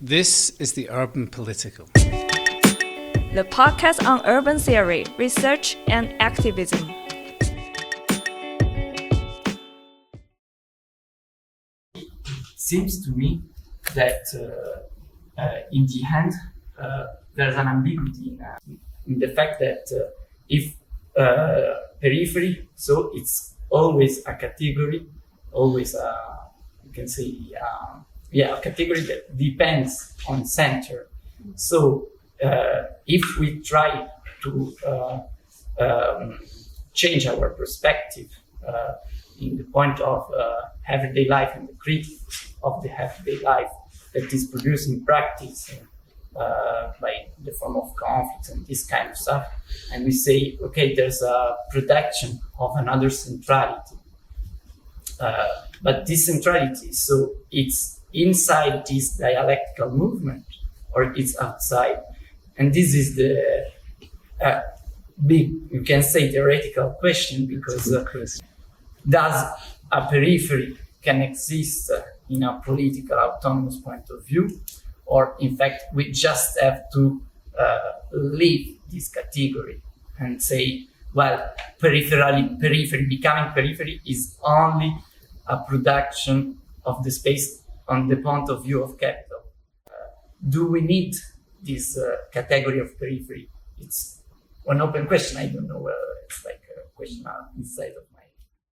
This is the Urban Political, the podcast on urban theory, research, and activism. Seems to me that in the end there's an ambiguity in the fact that if periphery, so it's always a category, always you can say a category that depends on center. So if we try to change our perspective in the point of everyday life and the critique of the everyday life that is produced in practice by the form of conflicts and this kind of stuff, and we say, okay, there's a production of another centrality, but this centrality, so it's inside this dialectical movement or it's outside, and this is the big, you can say, theoretical question, because does a periphery can exist in a political autonomous point of view, or in fact we just have to leave this category and say, well, periphery becoming periphery is only a production of the space on the point of view of capital. Do we need this category of periphery? It's an open question. I don't know whether it's like a question inside of my.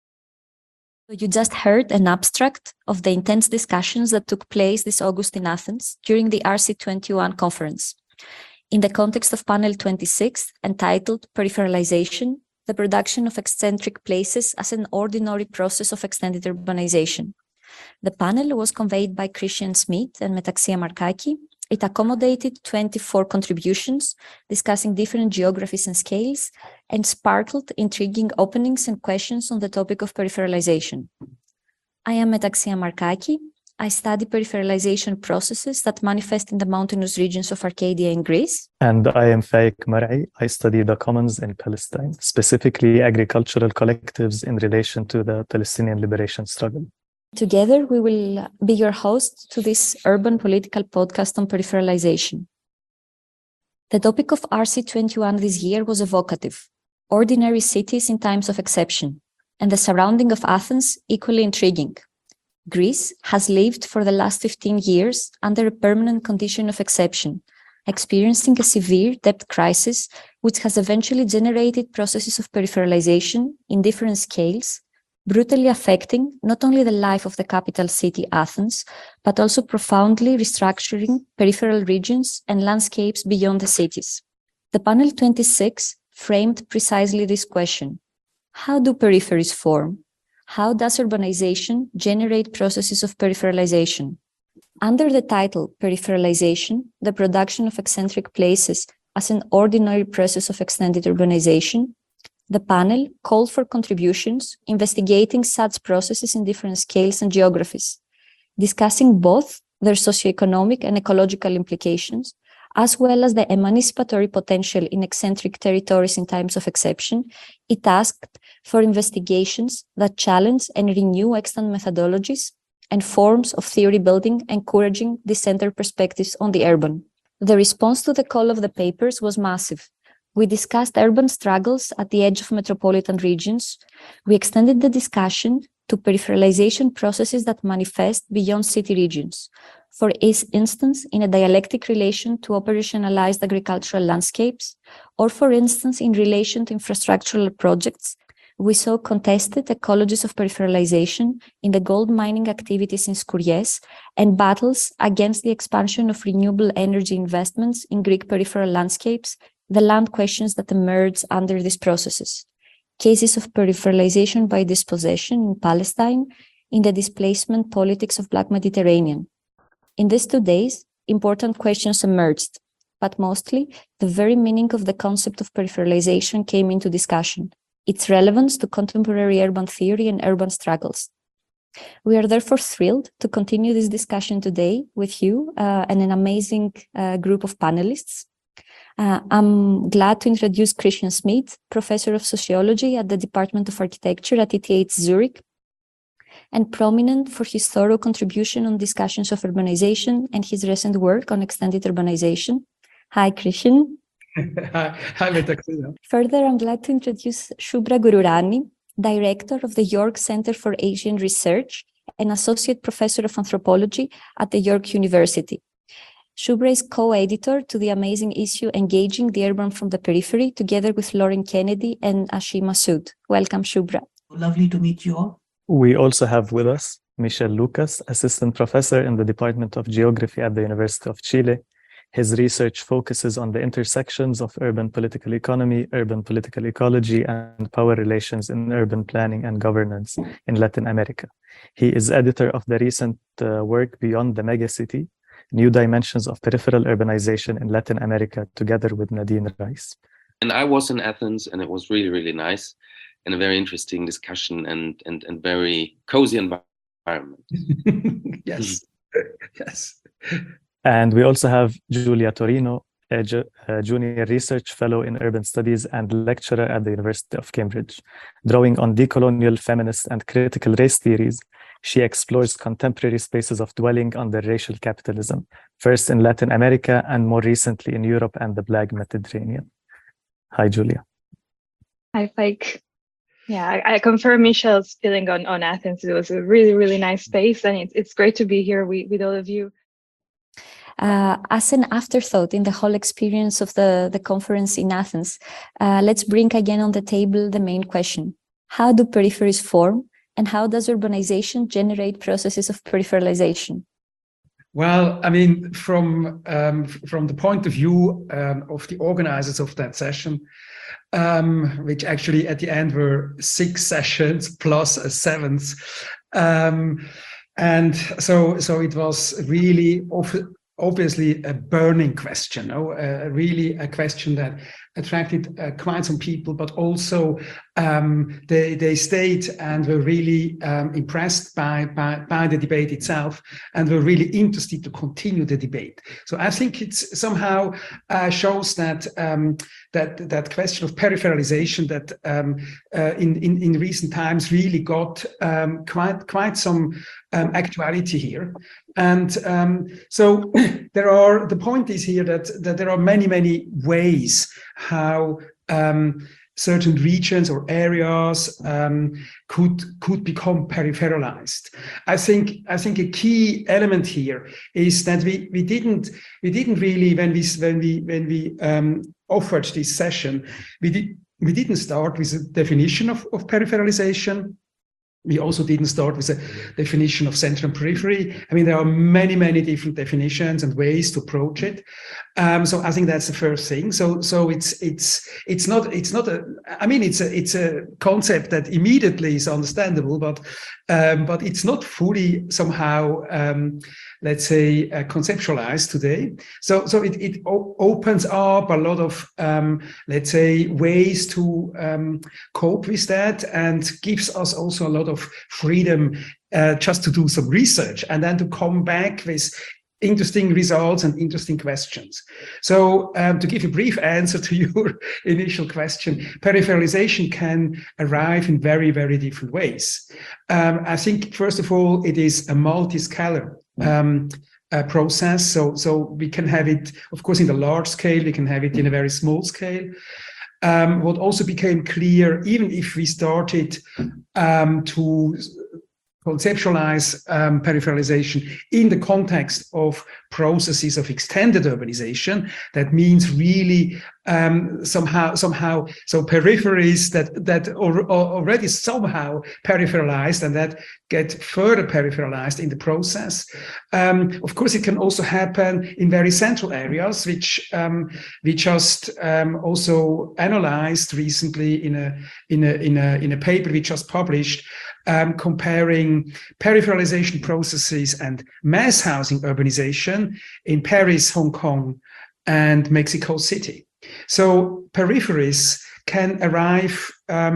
You just heard an abstract of the intense discussions that took place this August in Athens during the RC21 conference. In the context of panel 26, entitled Peripheralization, the production of eccentric places as an ordinary process of extended urbanization. The panel was conveyed by Christian Smith and Metaxia Markaki. It accommodated 24 contributions discussing different geographies and scales, and sparkled intriguing openings and questions on the topic of peripheralization. I am Metaxia Markaki. I study peripheralization processes that manifest in the mountainous regions of Arcadia in Greece. And I am Faik Mar'i. I study the commons in Palestine, specifically agricultural collectives in relation to the Palestinian liberation struggle. Together, we will be your hosts to this urban political podcast on peripheralization. The topic of RC21 this year was evocative: ordinary cities in times of exception, and the surrounding of Athens equally intriguing. Greece has lived for the last 15 years under a permanent condition of exception, experiencing a severe debt crisis, which has eventually generated processes of peripheralization in different scales, brutally affecting not only the life of the capital city, Athens, but also profoundly restructuring peripheral regions and landscapes beyond the cities. The panel 26 framed precisely this question: how do peripheries form? How does urbanization generate processes of peripheralization? Under the title Peripheralization, the production of eccentric places as an ordinary process of extended urbanization, the panel called for contributions investigating such processes in different scales and geographies, discussing both their socioeconomic and ecological implications, as well as the emancipatory potential in eccentric territories in times of exception. It asked for investigations that challenge and renew extant methodologies and forms of theory building, encouraging decenter perspectives on the urban. The response to the call of the papers was massive. We discussed urban struggles at the edge of metropolitan regions. We extended the discussion to peripheralization processes that manifest beyond city regions. For instance, in a dialectic relation to operationalized agricultural landscapes, or for instance, in relation to infrastructural projects. We saw contested ecologies of peripheralization in the gold mining activities in Skouries and battles against the expansion of renewable energy investments in Greek peripheral landscapes, the land questions that emerge under these processes, cases of peripheralization by dispossession in Palestine, in the displacement politics of Black Mediterranean. In these 2 days, important questions emerged, but mostly the very meaning of the concept of peripheralization came into discussion, its relevance to contemporary urban theory and urban struggles. We are therefore thrilled to continue this discussion today with you and an amazing group of panelists. I'm glad to introduce Christian Smith, Professor of Sociology at the Department of Architecture at ETH Zurich. and prominent for his thorough contribution on discussions of urbanization and his recent work on extended urbanization. Hi, Christian. Hi, Metaxina. Further, I'm glad to introduce Shubhra Gururani, Director of the York Center for Asian Research and Associate Professor of Anthropology at the York University. Shubhra is co-editor to the amazing issue Engaging the Urban from the Periphery, together with Lauren Kennedy and Ashim Massoud. Welcome, Shubhra. Lovely to meet you all. We also have with us Michel Lucas, Assistant Professor in the Department of Geography at the University of Chile. His research focuses on the intersections of urban political economy, urban political ecology, and power relations in urban planning and governance in Latin America. He is editor of the recent work Beyond the Megacity, New Dimensions of Peripheral Urbanization in Latin America, together with Nadine Rice. And I was in Athens, and it was really, really nice and a very interesting discussion and very cozy environment. Yes, yes. And we also have Giulia Torino, a junior research fellow in urban studies and lecturer at the University of Cambridge. Drawing on decolonial, feminist, and critical race theories, she explores contemporary spaces of dwelling under racial capitalism, first in Latin America and more recently in Europe and the Black Mediterranean. Hi, Giulia. Hi, Fike. Yeah, I confirm Michel's feeling on Athens. It was a really, really nice space, and it's great to be here with all of you. As an afterthought in the whole experience of the conference in Athens, let's bring again on the table the main question. How do peripheries form, and how does urbanization generate processes of peripheralization? Well, I mean, from the point of view of the organizers of that session, which actually at the end were 6 sessions plus a 7th, and so it was really obviously a burning question, really a question that attracted quite some people, but also they stayed and were really impressed by the debate itself and were really interested to continue the debate. So I think it's somehow shows that that question of peripheralization that in recent times really got quite some actuality here. And so the point is here that there are many ways how certain regions or areas could become peripheralized. I think a key element here is that we didn't really, when we offered this session, we didn't start with a definition of peripheralization. We also didn't start with a definition of center and periphery. I mean, there are many different definitions and ways to approach it. So I think that's the first thing. So it's not a. I mean, it's a concept that immediately is understandable, but it's not fully somehow let's say conceptualized today. So it opens up a lot of let's say ways to cope with that, and gives us also a lot of freedom just to do some research and then to come back with interesting results and interesting questions. So to give a brief answer to your initial question, peripheralization can arrive in very different ways. I think, first of all, it is a multi-scalar process. So we can have it, of course, in the large scale, we can have it in a very small scale. What also became clear, even if we started to conceptualize peripheralization in the context of processes of extended urbanization, that means really somehow so peripheries that are already somehow peripheralized and that get further peripheralized in the process. Of course, it can also happen in very central areas, which we just also analyzed recently in a paper we just published, comparing peripheralization processes and mass housing urbanization in Paris, Hong Kong, and Mexico City. So peripheries can arrive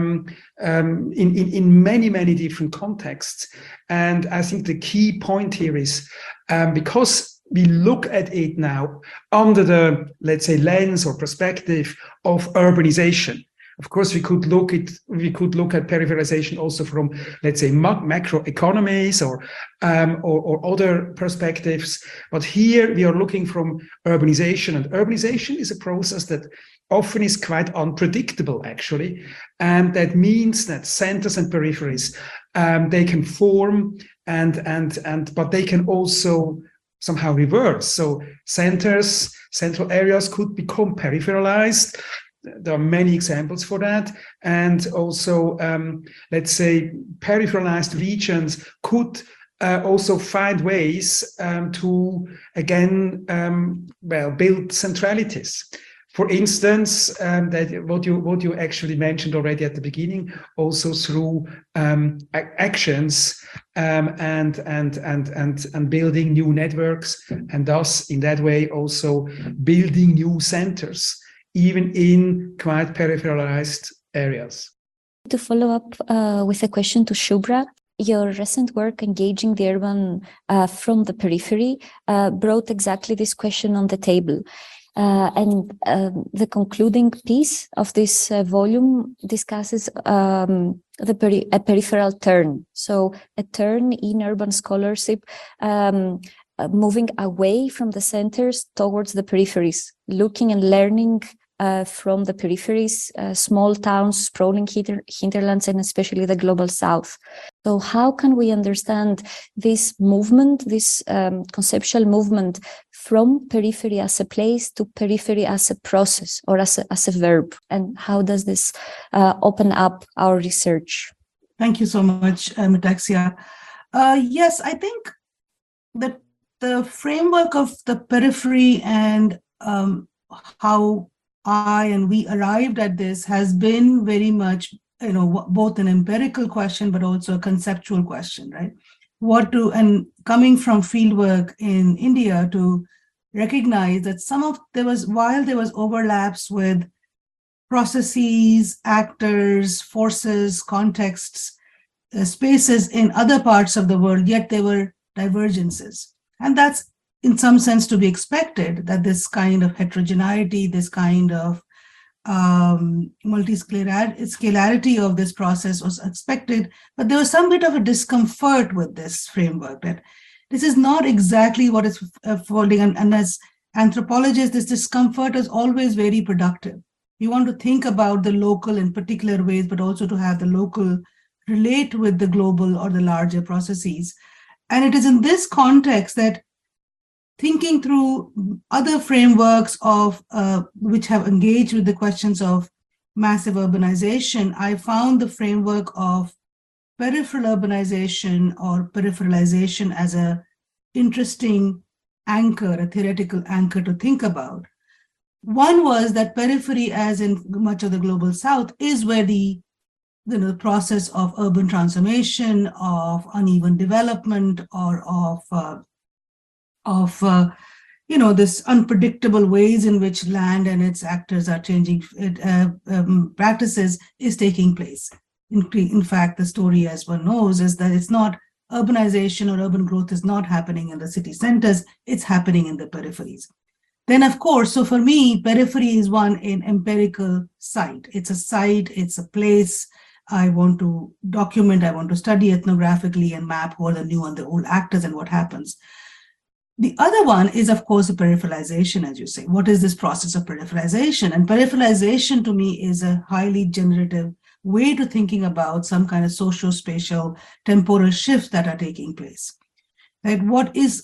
in many different contexts. And I think the key point here is because we look at it now under the, let's say, lens or perspective of urbanization, Of course, we could look at peripheralization also from, let's say, macro economies or other perspectives. But here we are looking from urbanization, and urbanization is a process that often is quite unpredictable, actually, and that means that centers and peripheries they can form but they can also somehow reverse. So central areas could become peripheralized. There are many examples for that. And also, let's say, peripheralized regions could also find ways to, again, build centralities. For instance, that what you actually mentioned already at the beginning, also through actions and building new networks, and thus in that way also building new centers, even in quite peripheralized areas. To follow up with a question to Shubhra, your recent work engaging the urban from the periphery brought exactly this question on the table. And the concluding piece of this volume discusses a peripheral turn. So a turn in urban scholarship, moving away from the centers towards the peripheries, looking and learning from the peripheries, small towns, sprawling hinterlands, and especially the global south. So how can we understand this movement, this conceptual movement from periphery as a place to periphery as a process or as a verb? And how does this open up our research? Thank you so much, Metaxia. Yes, I think that the framework of the periphery and how I and we arrived at this has been very much, both an empirical question, but also a conceptual question, right? And coming from fieldwork in India to recognize that while there was overlaps with processes, actors, forces, contexts, spaces in other parts of the world, yet there were divergences. And that's in some sense to be expected, that this kind of heterogeneity, this kind of multiscalarity of this process was expected, but there was some bit of a discomfort with this framework, that this is not exactly what is folding. And as anthropologists, this discomfort is always very productive. You want to think about the local in particular ways, but also to have the local relate with the global or the larger processes. And it is in this context that thinking through other frameworks of which have engaged with the questions of massive urbanization, I found the framework of peripheral urbanization or peripheralization as an interesting anchor, a theoretical anchor to think about. One was that periphery, as in much of the global south, is where the process of urban transformation, of uneven development, or of this unpredictable ways in which land and its actors are changing practices is taking place. In fact, the story, as one knows, is that it's not urbanization or urban growth is not happening in the city centers, it's happening in the peripheries. Then, of course, so for me, periphery is an empirical site. It's a site, it's a place. I want to document, I want to study ethnographically and map who are the new and the old actors and what happens. The other one is, of course, the peripheralization, as you say. What is this process of peripheralization? And peripheralization to me is a highly generative way to thinking about some kind of socio-spatial temporal shifts that are taking place. Right? What are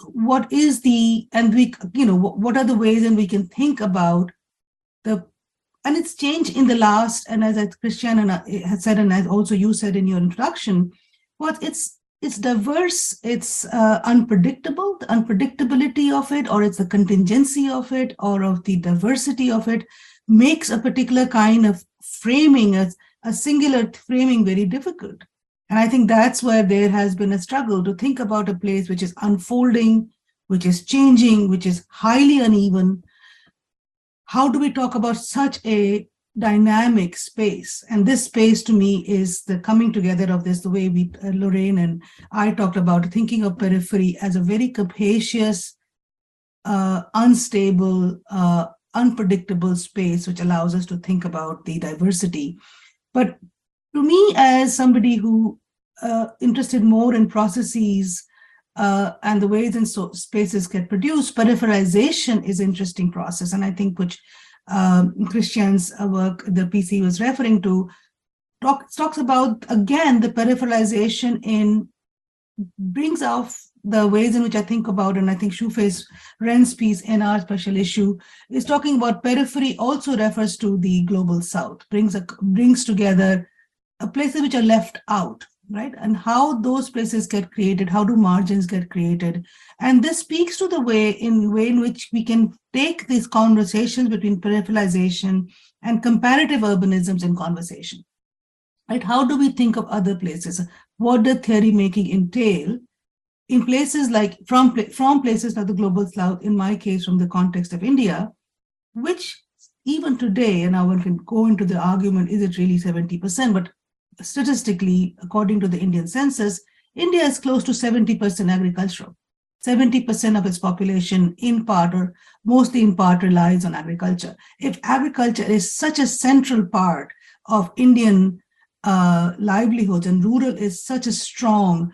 the ways in we can think about and it's changed in the last, and as Christiane had said, and as also you said in your introduction, it's diverse, it's unpredictable, the unpredictability of it, or it's the contingency of it, or of the diversity of it, makes a particular kind of framing, a singular framing, very difficult. And I think that's where there has been a struggle to think about a place which is unfolding, which is changing, which is highly uneven. How do we talk about such a dynamic space? And this space to me is the coming together of this, the way Lorraine and I talked about thinking of periphery as a very capacious, unstable, unpredictable space, which allows us to think about the diversity. But to me, as somebody who interested more in processes and the ways in spaces get produced, peripheralization is an interesting process. And I think which Christian's work, the PC was referring to, talks about, again, the peripheralization brings out the ways in which I think about, and I think Shufei Ren's piece in our special issue is talking about periphery also refers to the global south, brings together places which are left out, right? And how those places get created, how do margins get created? And this speaks to the way in which we can take these conversations between peripheralization and comparative urbanisms in conversation, right? How do we think of other places? What does theory making entail in places like, from places like the global south, in my case, from the context of India, which even today, and now one can go into the argument, is it really 70%? But statistically, according to the Indian census, India is close to 70% agricultural. 70% of its population, in part or mostly in part, relies on agriculture. If agriculture is such a central part of Indian livelihoods, and rural is such a strong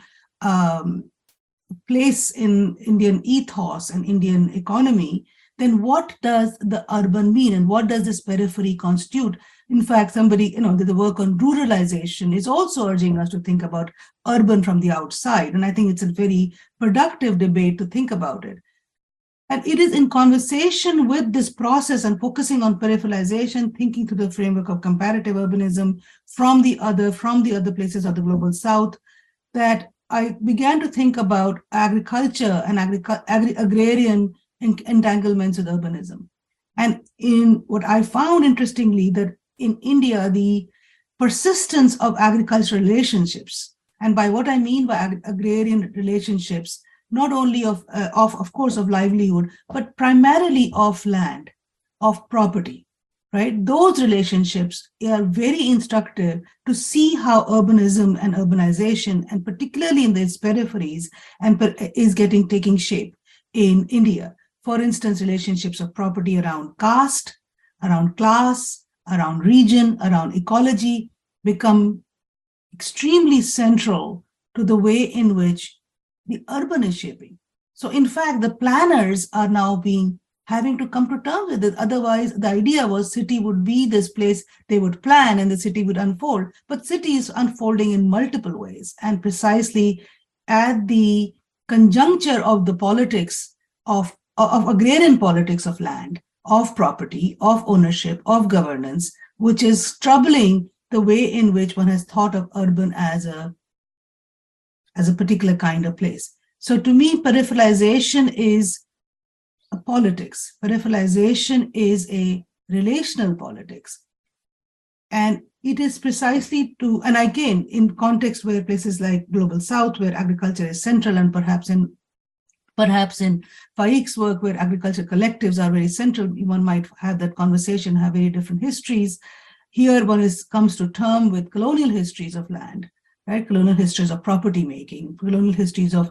place in Indian ethos and Indian economy, then what does the urban mean, and what does this periphery constitute? In fact, somebody, the work on ruralization is also urging us to think about urban from the outside. And I think it's a very productive debate to think about it. And it is in conversation with this process and focusing on peripheralization, thinking through the framework of comparative urbanism from the other places of the global south, that I began to think about agriculture and agrarian entanglements with urbanism. And in what I found interestingly, that in India, the persistence of agricultural relationships, and by what I mean by agrarian relationships, not only of course of livelihood, but primarily of land, of property, right? Those relationships are very instructive to see how urbanism and urbanization, and particularly in its peripheries, is taking shape in India. For instance, relationships of property around caste, around class, around region, around ecology become extremely central to the way in which the urban is shaping. So in fact, the planners are now having to come to terms with it. Otherwise, the idea was city would be this place they would plan and the city would unfold. But city is unfolding in multiple ways, and precisely at the conjuncture of the politics of agrarian politics of land, of property, of ownership, of governance, which is troubling the way in which one has thought of urban as a particular kind of place. So to me, peripheralization is a politics. Peripheralization is a relational politics. And it is precisely and again, in context where places like Global South, where agriculture is central, and perhaps in Faik's work, where agriculture collectives are very central, one might have that conversation, have very different histories. Here, one comes to term with colonial histories of land, right? Colonial histories of property making, colonial histories of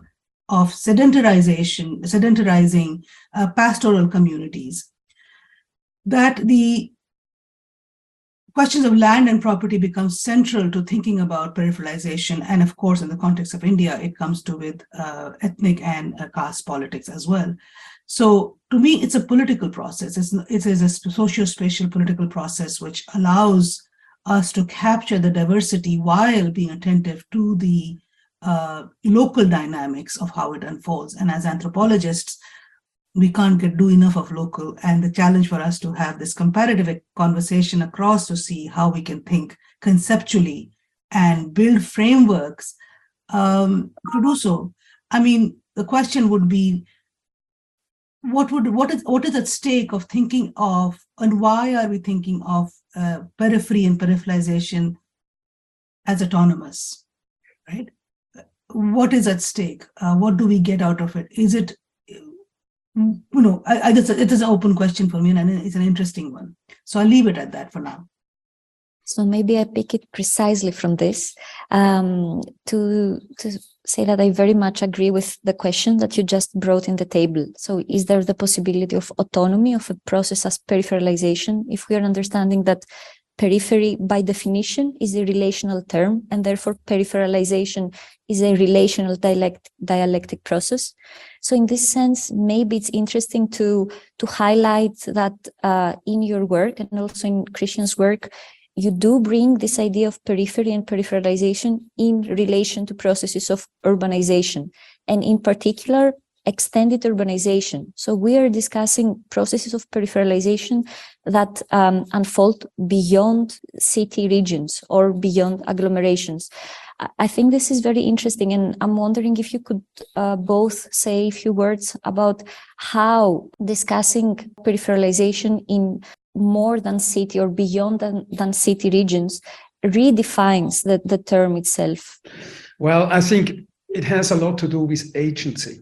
sedentarizing pastoral communities. That the questions of land and property become central to thinking about peripheralization. And of course, in the context of India, it comes to with ethnic and caste politics as well. So to me, it's a political process. It is a socio-spatial political process which allows us to capture the diversity while being attentive to the local dynamics of how it unfolds. And as anthropologists, we can't do enough of local, and the challenge for us to have this comparative conversation across to see how we can think conceptually and build frameworks to do so. I mean, the question would be, what is at stake of thinking of, and why are we thinking of periphery and peripheralization as autonomous, right? What is at stake? What do we get out of it? Is it, it is an open question for me, and it's an interesting one. So I'll leave it at that for now. So maybe I pick it precisely from this to say that I very much agree with the question that you just brought in the table. So is there the possibility of autonomy of a process as peripheralization, if we are understanding that periphery by definition is a relational term, and therefore peripheralization is a relational dialectic process? So in this sense, maybe it's interesting to highlight that in your work and also in Christian's work, you do bring this idea of periphery and peripheralization in relation to processes of urbanization, and in particular, extended urbanization. So we are discussing processes of peripheralization that unfold beyond city regions or beyond agglomerations. I think this is very interesting, and I'm wondering if you could both say a few words about how discussing peripheralization in more than city or beyond than city regions redefines the term itself. Well, I think it has a lot to do with agency.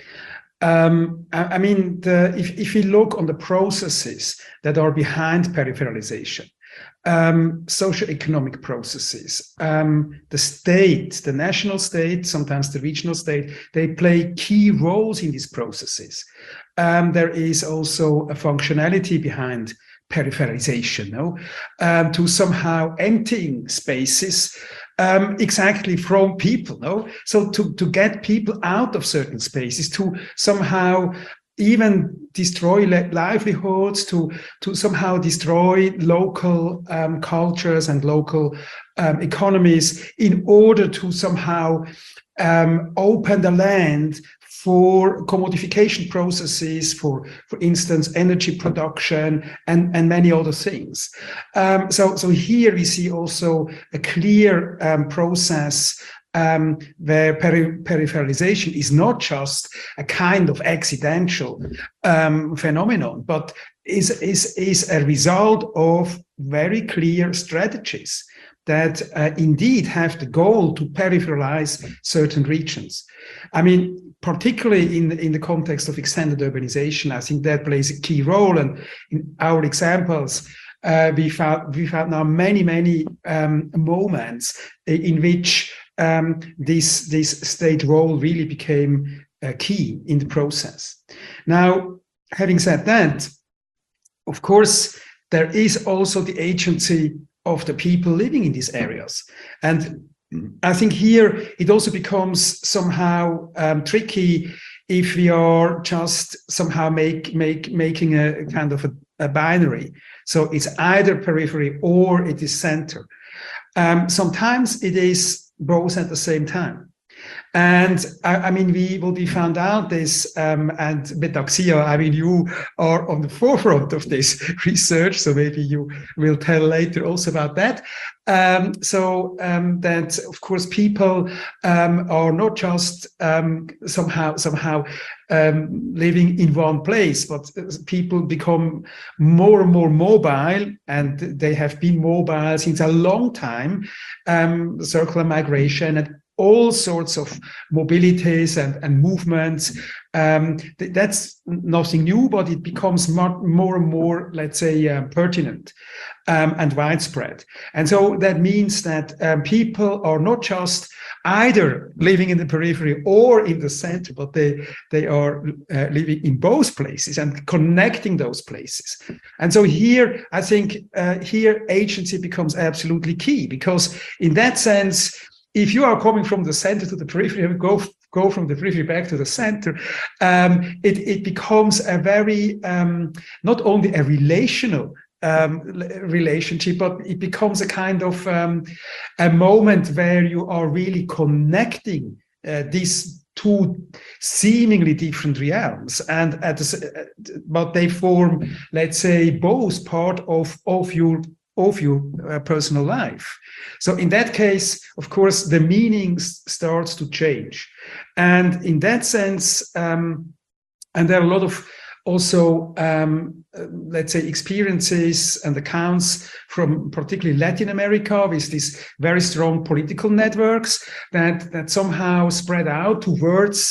I mean, if we look on the processes that are behind peripheralization, socioeconomic processes, the state, the national state, sometimes the regional state, they play key roles in these processes. There is also a functionality behind peripheralization, to somehow emptying spaces exactly from people, so to get people out of certain spaces, to somehow even destroy livelihoods, to somehow destroy local cultures and local economies in order to somehow open the land for commodification processes, for instance, energy production and many other things. So here we see also a clear process where peripheralization is not just a kind of accidental phenomenon, but is a result of very clear strategies that indeed have the goal to peripheralize certain regions. I mean, particularly in the context of extended urbanization, I think that plays a key role. And in our examples, we found now many moments in which this state role really became key in the process. Now, having said that, of course, there is also the agency of the people living in these areas. And I think here it also becomes somehow tricky if we are just somehow making a kind of a binary. So it's either periphery or it is center. Sometimes it is both at the same time. And I mean, we will be found out this, and Metaxia, I mean, you are on the forefront of this research, so maybe you will tell later also about that. That, of course, people are not just somehow living in one place, but people become more and more mobile, and they have been mobile since a long time, circular migration and all sorts of mobilities and movements. That's nothing new, but it becomes more and more, let's say, pertinent and widespread. And so that means that people are not just either living in the periphery or in the center, but they are living in both places and connecting those places. And so here, I think, here agency becomes absolutely key, because in that sense, if you are coming from the center to the periphery and go from the periphery back to the center, it becomes a very, not only a relational relationship, but it becomes a kind of a moment where you are really connecting these two seemingly different realms, and but they form, let's say, both part of your personal life. So in that case, of course, the meaning starts to change. And in that sense, and there are a lot of also, let's say, experiences and accounts from particularly Latin America with these very strong political networks that somehow spread out towards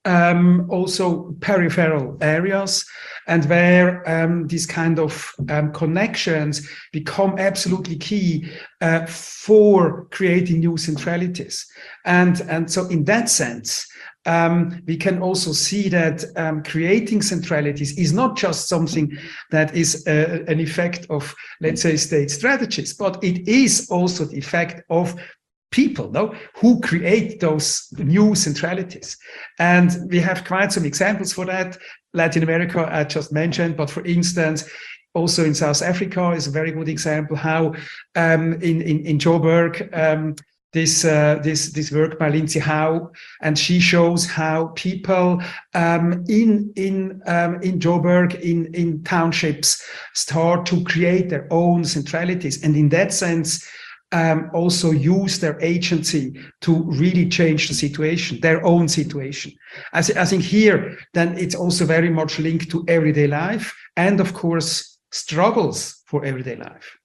also peripheral areas, and where these kind of connections become absolutely key for creating new centralities. And so in that sense, we can also see that creating centralities is not just something that is an effect of, let's say, state strategies, but it is also the effect of people, no, who create those new centralities. And we have quite some examples for that. Latin America, I just mentioned, but for instance, also in South Africa is a very good example how in Joburg, this work by Lindsay Howe, and she shows how people in Joburg, in townships, start to create their own centralities, and in that sense also use their agency to really change the situation, their own situation. I think here then it's also very much linked to everyday life and of course struggles for everyday life.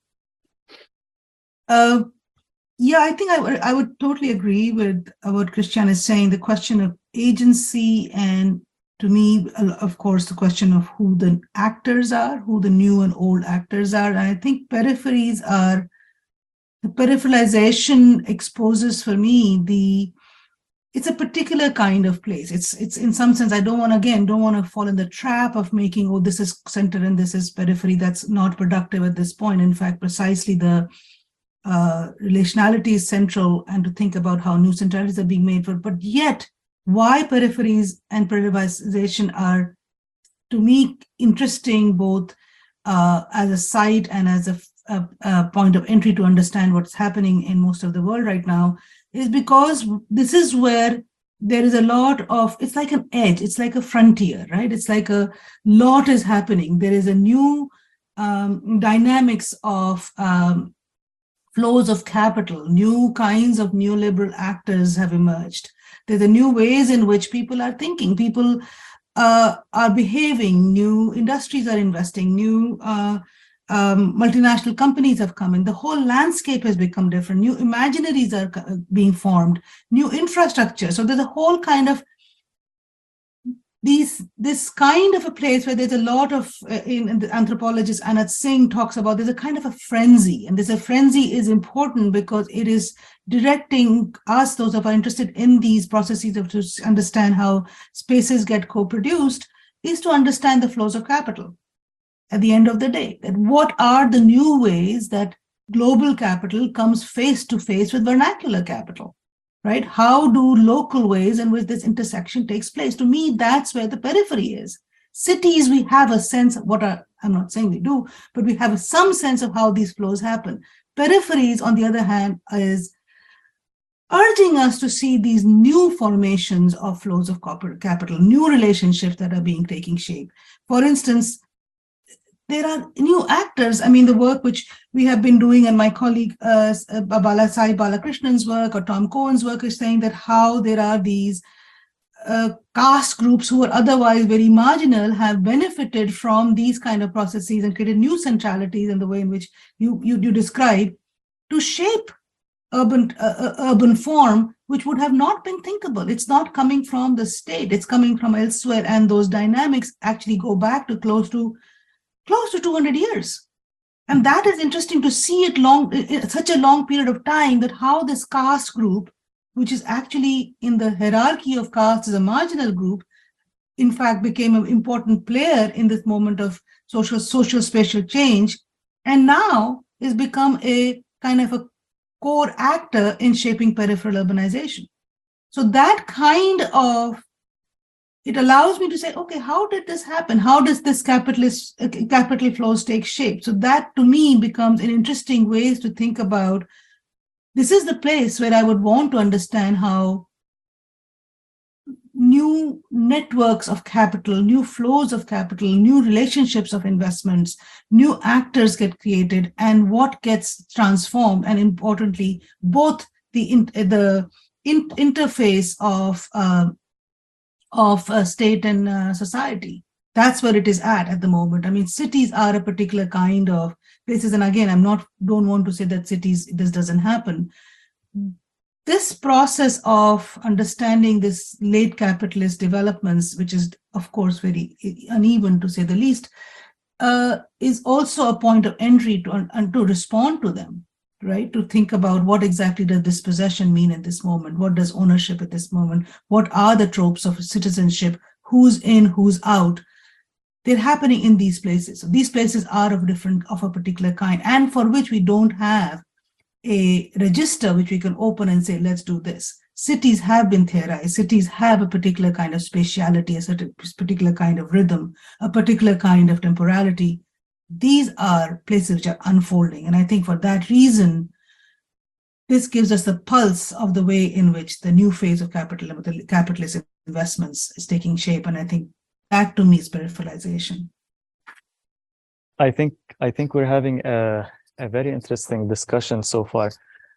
Yeah, I think I would totally agree with what Christian is saying. The question of agency, and to me, of course, the question of who the actors are, who the new and old actors are. And I think peripheries are, the peripheralization exposes for me it's a particular kind of place. It's in some sense, I don't want to fall in the trap of making, oh, this is center and this is periphery. That's not productive at this point. In fact, precisely the relationality is central, and to think about how new centralities are being made for, but yet why peripheries and periferization are, to me, interesting both as a site and as a point of entry to understand what's happening in most of the world right now, is because this is where there is a lot of, it's like an edge, it's like a frontier, right? It's like a lot is happening. There is a new dynamics of flows of capital, new kinds of neoliberal actors have emerged. There's a new ways in which people are thinking, people are behaving, new industries are investing, new multinational companies have come in. The whole landscape has become different. New imaginaries are being formed, new infrastructure. So there's a whole kind of this kind of a place where there's a lot of, in the anthropologist Anat Singh talks about, there's a kind of a frenzy, and a frenzy is important because it is directing us, those of us interested in these processes of to understand how spaces get co-produced, is to understand the flows of capital. At the end of the day, that what are the new ways that global capital comes face to face with vernacular capital, right? How do local ways in which this intersection takes place? To me, that's where the periphery is. Cities, we have a sense of I'm not saying we do, but we have some sense of how these flows happen. Peripheries, on the other hand, is urging us to see these new formations of flows of corporate capital, new relationships that are taking shape. For instance, there are new actors. I mean, the work which we have been doing, and my colleague Sai Balakrishnan's work or Tom Cohen's work is saying that how there are these caste groups who are otherwise very marginal have benefited from these kind of processes and created new centralities in the way in which you describe to shape urban form, which would have not been thinkable. It's not coming from the state, it's coming from elsewhere, and those dynamics actually go back to close to 200 years. And that is interesting to see it such a long period of time, that how this caste group, which is actually in the hierarchy of caste as a marginal group, in fact became an important player in this moment of social spatial change, and now has become a kind of a core actor in shaping peripheral urbanization. So that kind of, it allows me to say, okay, how did this happen? How does this capital flows take shape? So that to me becomes an interesting ways to think about, this is the place where I would want to understand how new networks of capital, new flows of capital, new relationships of investments, new actors get created, and what gets transformed, and importantly, both the interface of state and society. That's where it is at the moment. I mean, cities are a particular kind of places, and again, don't want to say that cities, this doesn't happen. this process of understanding this late capitalist developments, which is, of course, very uneven to say the least, is also a point of entry to respond to them, right? To think about what exactly does dispossession mean in this moment? What does ownership at this moment? What are the tropes of citizenship? Who's in, who's out? They're happening in these places. So these places are of a particular kind, and for which we don't have a register which we can open and say, let's do this. Cities have been theorized. Cities have a particular kind of spatiality, a certain particular kind of rhythm, a particular kind of temporality. These are places which are unfolding. And I think for that reason, this gives us the pulse of the way in which the new phase of capitalism, the capitalist investments, is taking shape. And I think that to me is peripheralization. I think we're having a very interesting discussion so far.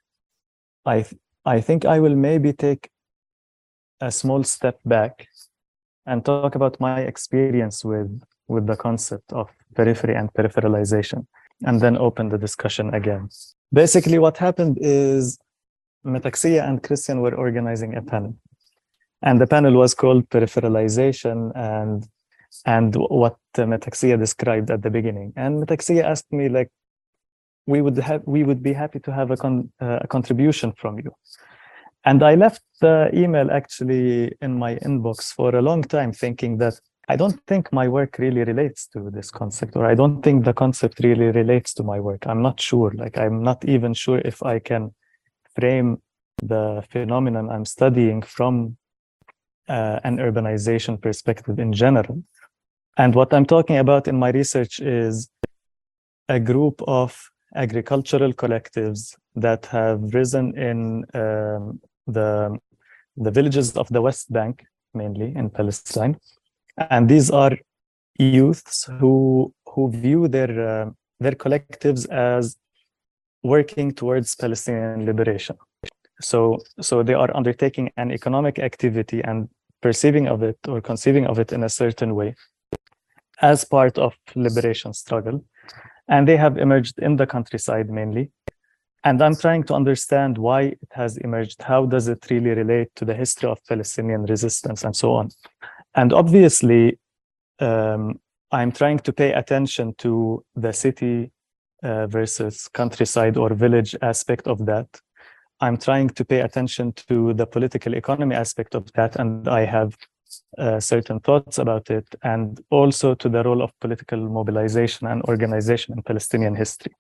I think I will maybe take a small step back and talk about my experience with the concept of periphery and peripheralization, and then open the discussion again. Basically, what happened is Metaxia and Christian were organizing a panel, and the panel was called Peripheralization and what Metaxia described at the beginning. And Metaxia asked me, like, we would be happy to have a contribution from you. And I left the email actually in my inbox for a long time, thinking that I don't think my work really relates to this concept, or I don't think the concept really relates to my work. I'm not sure. Like, I'm not even sure if I can frame the phenomenon I'm studying from an urbanization perspective in general. And what I'm talking about in my research is a group of agricultural collectives that have risen in the villages of the West Bank, mainly in Palestine. And these are youths who view their collectives as working towards Palestinian liberation. So they are undertaking an economic activity and perceiving of it or conceiving of it in a certain way as part of liberation struggle. And they have emerged in the countryside mainly. And I'm trying to understand why it has emerged. How does it really relate to the history of Palestinian resistance and so on? And obviously, I'm trying to pay attention to the city versus countryside or village aspect of that. I'm trying to pay attention to the political economy aspect of that, and I have certain thoughts about it, and also to the role of political mobilization and organization in Palestinian history.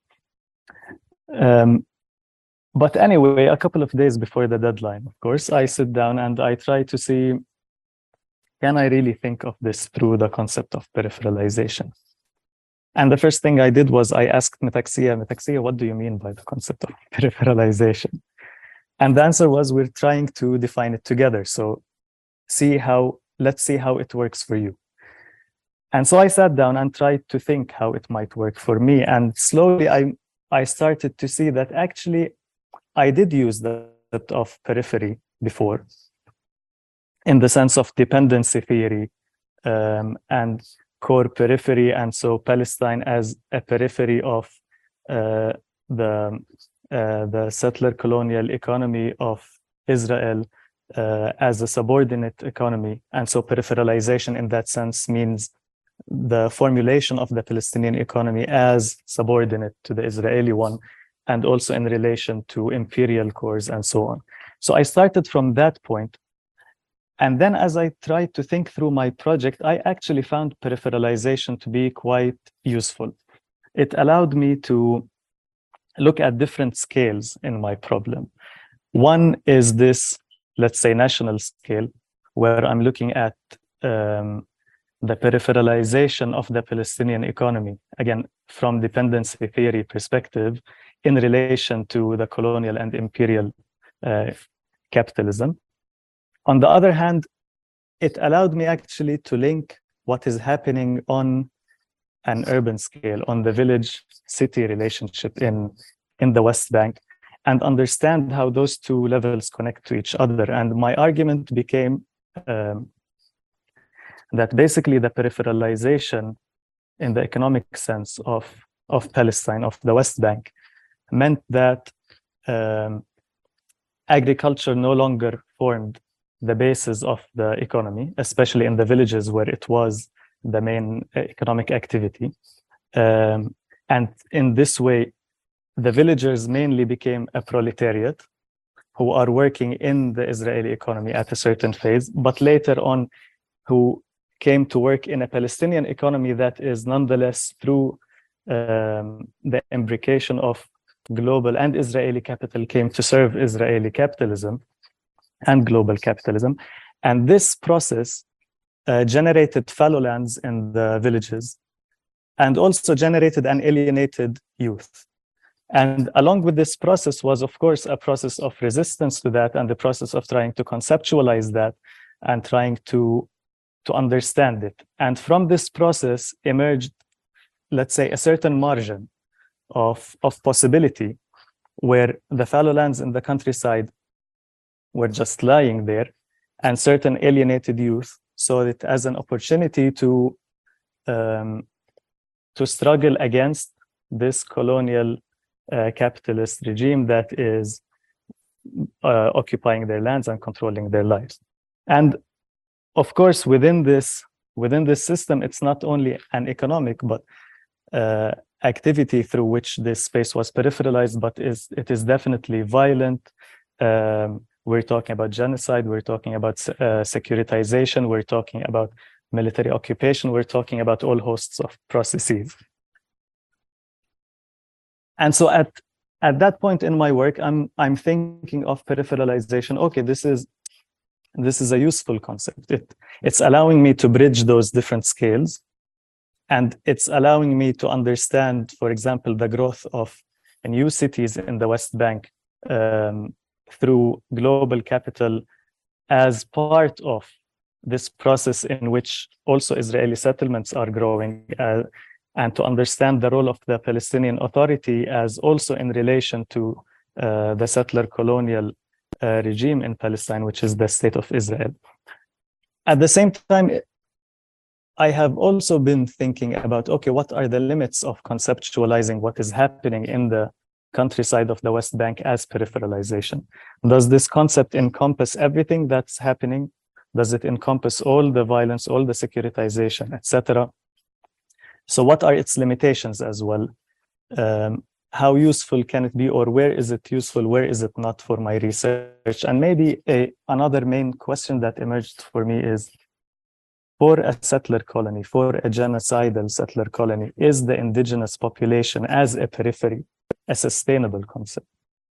But anyway, a couple of days before the deadline, of course, I sit down and I try to see, can I really think of this through the concept of peripheralization? And the first thing I did was I asked Metaxia, what do you mean by the concept of peripheralization? And the answer was, we're trying to define it together. So let's see how it works for you. And so I sat down and tried to think how it might work for me. And slowly I started to see that actually I did use the concept of periphery before, in the sense of dependency theory and core periphery. And so Palestine as a periphery of the settler colonial economy of Israel as a subordinate economy. And so peripheralization in that sense means the formulation of the Palestinian economy as subordinate to the Israeli one, and also in relation to imperial cores and so on. So I started from that point. And then as I tried to think through my project, I actually found peripheralization to be quite useful. It allowed me to look at different scales in my problem. One is this, let's say, national scale, where I'm looking at the peripheralization of the Palestinian economy, again, from dependency theory perspective, in relation to the colonial and imperial capitalism. On the other hand, it allowed me actually to link what is happening on an urban scale, on the village-city relationship in the West Bank, and understand how those two levels connect to each other. And my argument became that basically the peripheralization in the economic sense of Palestine, of the West Bank, meant that agriculture no longer formed the basis of the economy, especially in the villages where it was the main economic activity. And in this way, the villagers mainly became a proletariat who are working in the Israeli economy at a certain phase, but later on who came to work in a Palestinian economy that is nonetheless through the imbrication of global and Israeli capital came to serve Israeli capitalism and global capitalism. And this process generated fallow lands in the villages and also generated an alienated youth. And along with this process was, of course, a process of resistance to that and the process of trying to conceptualize that and trying to understand it. And from this process emerged, let's say, a certain margin of possibility where the fallow lands in the countryside were just lying there, and certain alienated youth saw it as an opportunity to struggle against this colonial capitalist regime that is occupying their lands and controlling their lives. And of course, within this system, it's not only an economic but activity through which this space was peripheralized, but it is definitely violent. We're talking about genocide, we're talking about securitization, we're talking about military occupation, we're talking about all hosts of processes. And so at that point in my work, I'm thinking of peripheralization. Okay, this is a useful concept. It's allowing me to bridge those different scales. And it's allowing me to understand, for example, the growth of new cities in the West Bank through global capital as part of this process in which also Israeli settlements are growing, and to understand the role of the Palestinian Authority as also in relation to the settler colonial regime in Palestine, which is the State of Israel. At the same time, I have also been thinking about, okay, what are the limits of conceptualizing what is happening in the countryside of the West Bank as peripheralization? Does this concept encompass everything that's happening? Does it encompass all the violence, all the securitization, etc.? So what are its limitations as well? How useful can it be, or where is it useful, where is it not for my research? And maybe another main question that emerged for me is, for a settler colony, for a genocidal settler colony, is the indigenous population as a periphery a sustainable concept?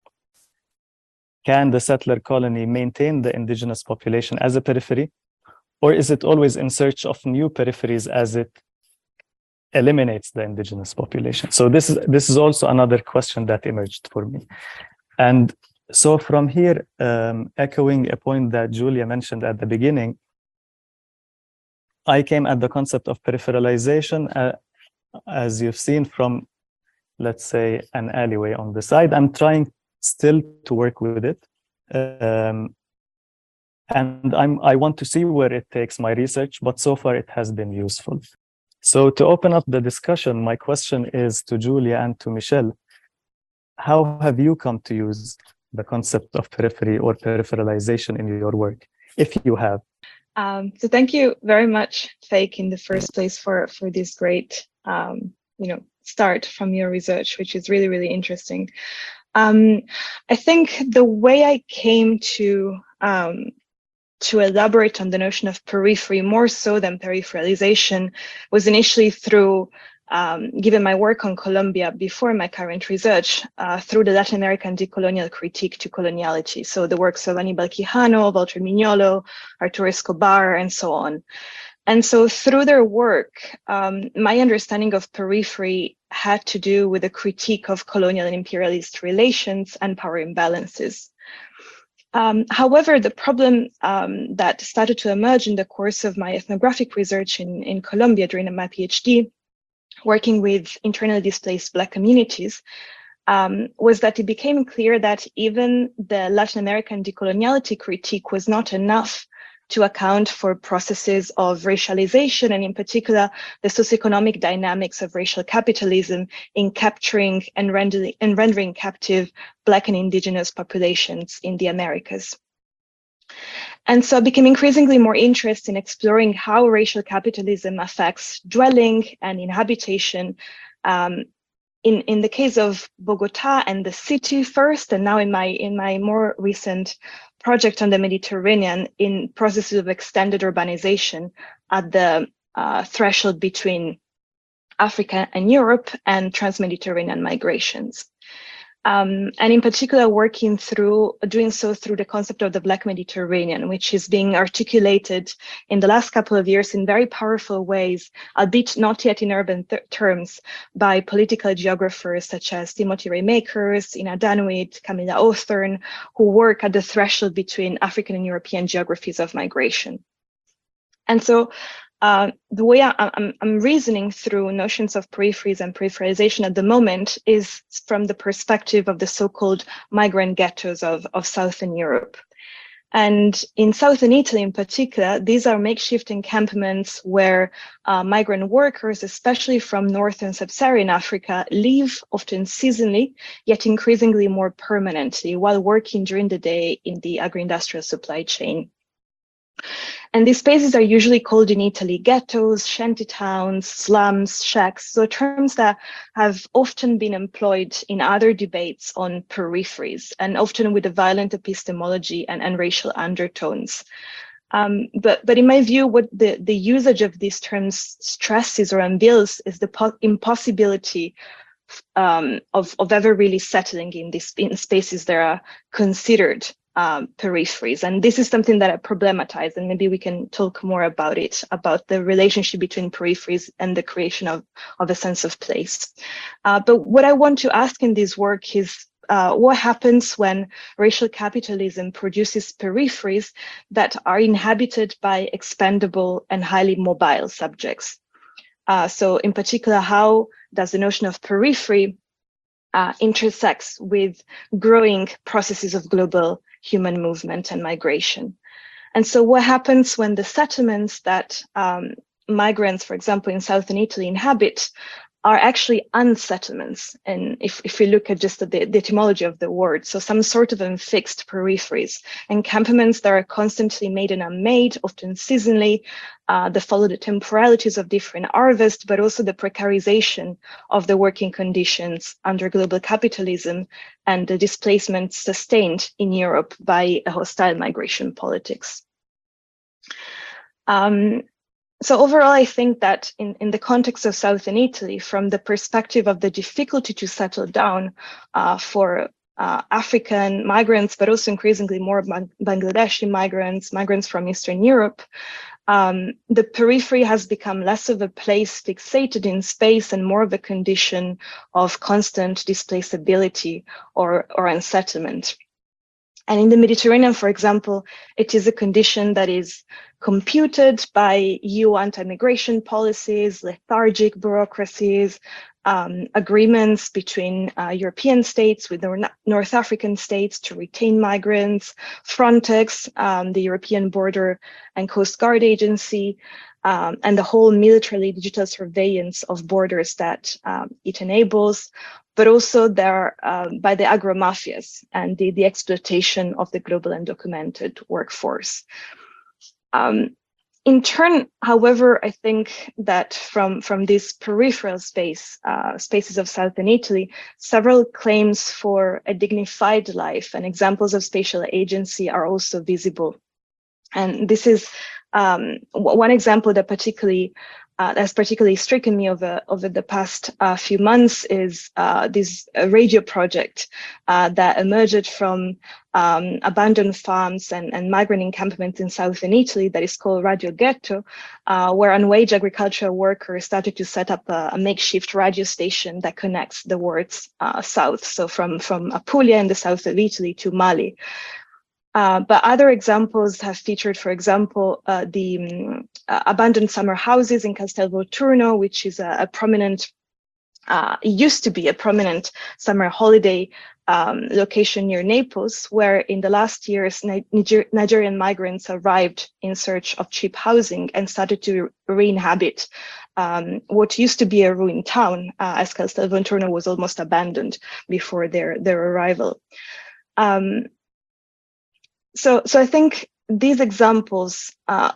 Can the settler colony maintain the indigenous population as a periphery? Or is it always in search of new peripheries as it eliminates the indigenous population? So this is also another question that emerged for me. And so from here, echoing a point that Julia mentioned at the beginning, I came at the concept of peripheralization, as you've seen, from, let's say, an alleyway on the side. I'm trying still to work with it. And I want to see where it takes my research, but so far it has been useful. So to open up the discussion, my question is to Julia and to Michelle. How have you come to use the concept of periphery or peripheralization in your work, if you have? So thank you very much, Faik, in the first place for this great start from your research, which is really, really interesting. I think the way I came to elaborate on the notion of periphery more so than peripheralization was initially through, given my work on Colombia before my current research, through the Latin American decolonial critique to coloniality. So the works of Aníbal Quijano, Walter Mignolo, Arturo Escobar, and so on. And so through their work, my understanding of periphery had to do with a critique of colonial and imperialist relations and power imbalances. However, the problem that started to emerge in the course of my ethnographic research in Colombia during my PhD, working with internally displaced Black communities, was that it became clear that even the Latin American decoloniality critique was not enough to account for processes of racialization, and in particular, the socioeconomic dynamics of racial capitalism in capturing and rendering captive Black and Indigenous populations in the Americas. And so I became increasingly more interested in exploring how racial capitalism affects dwelling and inhabitation, in the case of Bogota and the city first, and now in my more recent project on the Mediterranean, in processes of extended urbanization at the threshold between Africa and Europe and trans-Mediterranean migrations. And in particular, doing so through the concept of the Black Mediterranean, which is being articulated in the last couple of years in very powerful ways, albeit not yet in urban terms, by political geographers such as Timothy Ray Makers, Ina Danuit, Camilla Othern, who work at the threshold between African and European geographies of migration. And so the way I'm reasoning through notions of peripheries and peripheralization at the moment is from the perspective of the so-called migrant ghettos of Southern Europe. And in Southern Italy in particular, these are makeshift encampments where migrant workers, especially from Northern Sub-Saharan Africa, live often seasonally, yet increasingly more permanently while working during the day in the agro-industrial supply chain. And these spaces are usually called in Italy ghettos, shanty towns, slums, shacks, so terms that have often been employed in other debates on peripheries, and often with a violent epistemology and racial undertones. But in my view, what the usage of these terms stresses or unveils is the impossibility of ever really settling in spaces that are considered peripheries. And this is something that I problematize, and maybe we can talk more about it, about the relationship between peripheries and the creation of a sense of place. But what I want to ask in this work is what happens when racial capitalism produces peripheries that are inhabited by expendable and highly mobile subjects? So in particular, how does the notion of periphery intersects with growing processes of global human movement and migration? And so what happens when the settlements that migrants, for example, in Southern Italy inhabit are actually unsettlements? And if we look at just the etymology of the word, so some sort of unfixed peripheries, encampments that are constantly made and unmade, often seasonally, that follow the temporalities of different harvests, but also the precarization of the working conditions under global capitalism and the displacement sustained in Europe by a hostile migration politics. So overall, I think that in the context of Southern Italy, from the perspective of the difficulty to settle down for African migrants, but also increasingly more Bangladeshi migrants from Eastern Europe, the periphery has become less of a place fixated in space and more of a condition of constant displaceability or unsettlement. And in the Mediterranean, for example, it is a condition that is computed by EU anti-migration policies, lethargic bureaucracies, agreements between European states with North African states to retain migrants, Frontex, the European Border and Coast Guard Agency, and the whole militarily digital surveillance of borders that it enables, but also there by the agro-mafias and the exploitation of the global undocumented workforce. In turn, however, I think that from these peripheral spaces of Southern Italy, several claims for a dignified life and examples of spatial agency are also visible. And this is one example that has particularly stricken me over the past few months is this radio project that emerged from abandoned farms and migrant encampments in Southern Italy that is called Radio Ghetto, where unwaged agricultural workers started to set up a makeshift radio station that connects the wards south, so from Apulia in the south of Italy to Mali. But other examples have featured, for example, the abandoned summer houses in Castel Volturno, which is a prominent used to be a prominent summer holiday location near Naples, where in the last years, Nigerian migrants arrived in search of cheap housing and started to re-inhabit what used to be a ruined town, as Castelvolturno was almost abandoned before their arrival. So I think these examples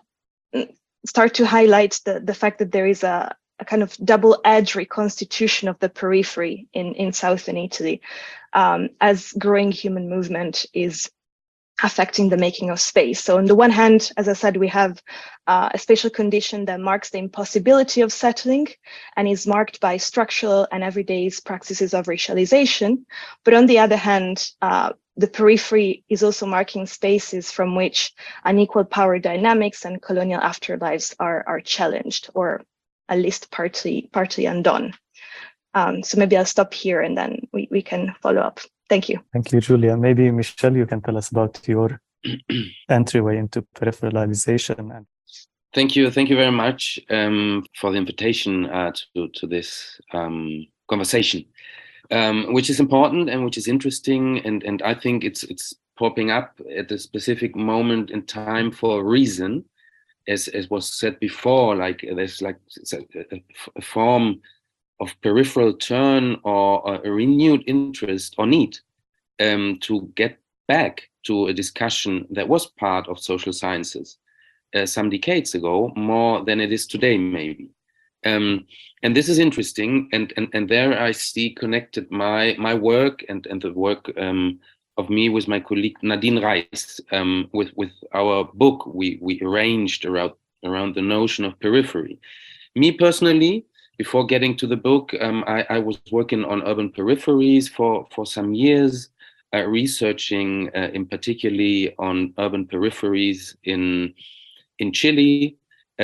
start to highlight the fact that there is a kind of double-edged reconstitution of the periphery in southern Italy, as growing human movement is affecting the making of space. So on the one hand, as I said, we have a spatial condition that marks the impossibility of settling and is marked by structural and everyday practices of racialization. But on the other hand, the periphery is also marking spaces from which unequal power dynamics and colonial afterlives are challenged, or at least partly undone. So maybe I'll stop here and then we can follow up. Thank you. Thank you, Julia. Maybe Michelle, you can tell us about your entryway into peripheralization. Thank you very much for the invitation to this conversation, which is important and which is interesting, and I think it's popping up at a specific moment in time for a reason, as was said before. Like there's like a form of peripheral turn or a renewed interest or need to get back to a discussion that was part of social sciences some decades ago, more than it is today, maybe. And this is interesting, and there I see connected my work and the work of me with my colleague Nadine Reis. With our book, we arranged around the notion of periphery. Me personally, before getting to the book, I was working on urban peripheries for some years, researching in particularly on urban peripheries in Chile,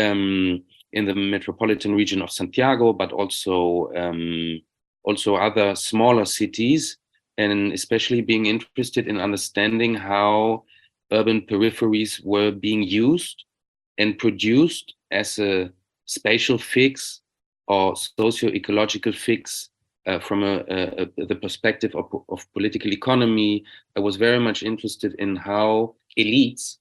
in the metropolitan region of Santiago, but also other smaller cities, and especially being interested in understanding how urban peripheries were being used and produced as a spatial fix or socio-ecological fix from the perspective of political economy. I was very much interested in how elites,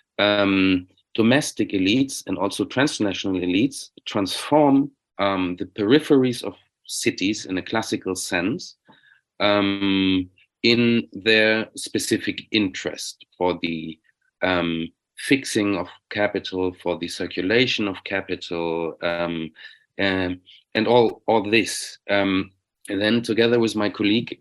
domestic elites and also transnational elites, transform the peripheries of cities in a classical sense in their specific interest for the fixing of capital, for the circulation of capital, and all this. And then together with my colleague,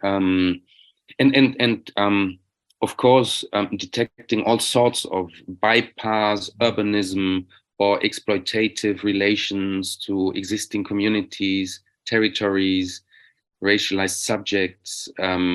of course, detecting all sorts of bypass urbanism or exploitative relations to existing communities, territories, racialized subjects.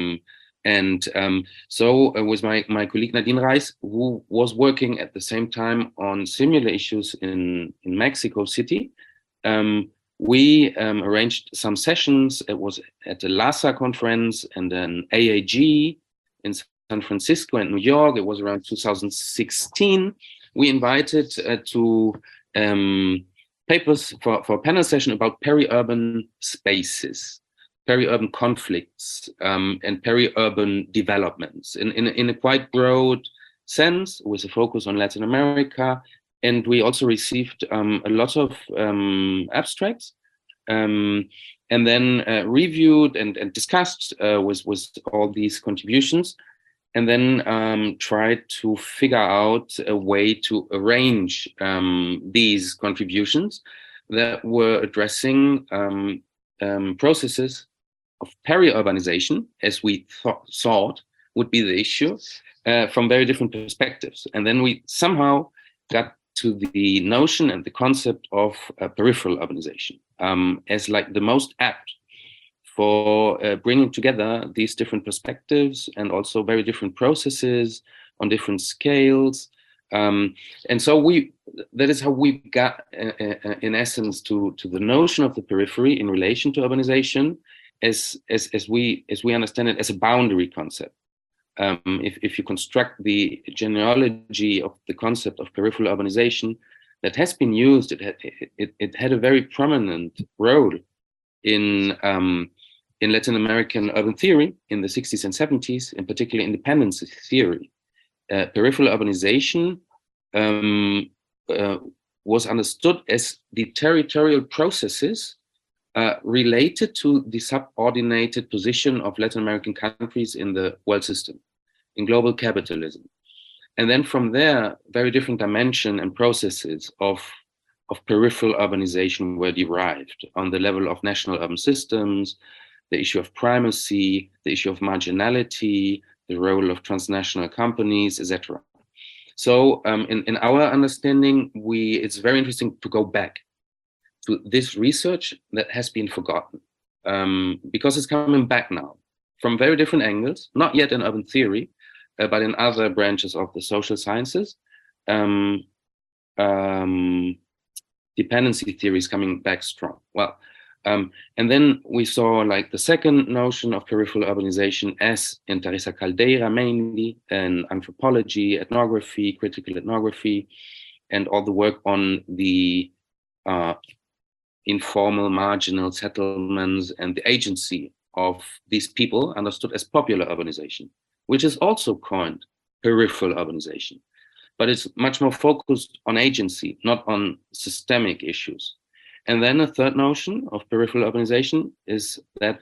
So with my colleague Nadine Reis, who was working at the same time on similar issues in Mexico City, we arranged some sessions. It was at the LASA conference and then AAG in San Francisco and New York. It was around 2016. We invited to papers for a panel session about peri-urban spaces, peri-urban conflicts, and peri-urban developments in a quite broad sense, with a focus on Latin America. And we also received a lot of abstracts, and then reviewed and discussed with all these contributions, and then tried to figure out a way to arrange these contributions that were addressing processes of peri-urbanization, as we thought would be the issue, from very different perspectives. And then we somehow got to the notion and the concept of peripheral urbanization as like the most apt for bringing together these different perspectives and also very different processes on different scales. And so that is how we got in essence to the notion of the periphery in relation to urbanization as we understand it as a boundary concept. If you construct the genealogy of the concept of peripheral urbanization that has been used, it had a very prominent role in Latin American urban theory in the 60s and 70s, in particular independence theory. Peripheral urbanization was understood as the territorial processes related to the subordinated position of Latin American countries in the world system, in global capitalism. And then from there, very different dimension and processes of peripheral urbanization were derived on the level of national urban systems, the issue of primacy, the issue of marginality, the role of transnational companies, etc. So in our understanding, it's very interesting to go back to this research that has been forgotten, because it's coming back now from very different angles, not yet in urban theory, but in other branches of the social sciences. Dependency theory is coming back strong. Well, and then we saw like the second notion of peripheral urbanization as in Teresa Caldeira mainly, in anthropology, ethnography, critical ethnography, and all the work on the informal marginal settlements and the agency of these people understood as popular urbanization, which is also coined peripheral urbanization. But it's much more focused on agency, not on systemic issues. And then a third notion of peripheral urbanization is that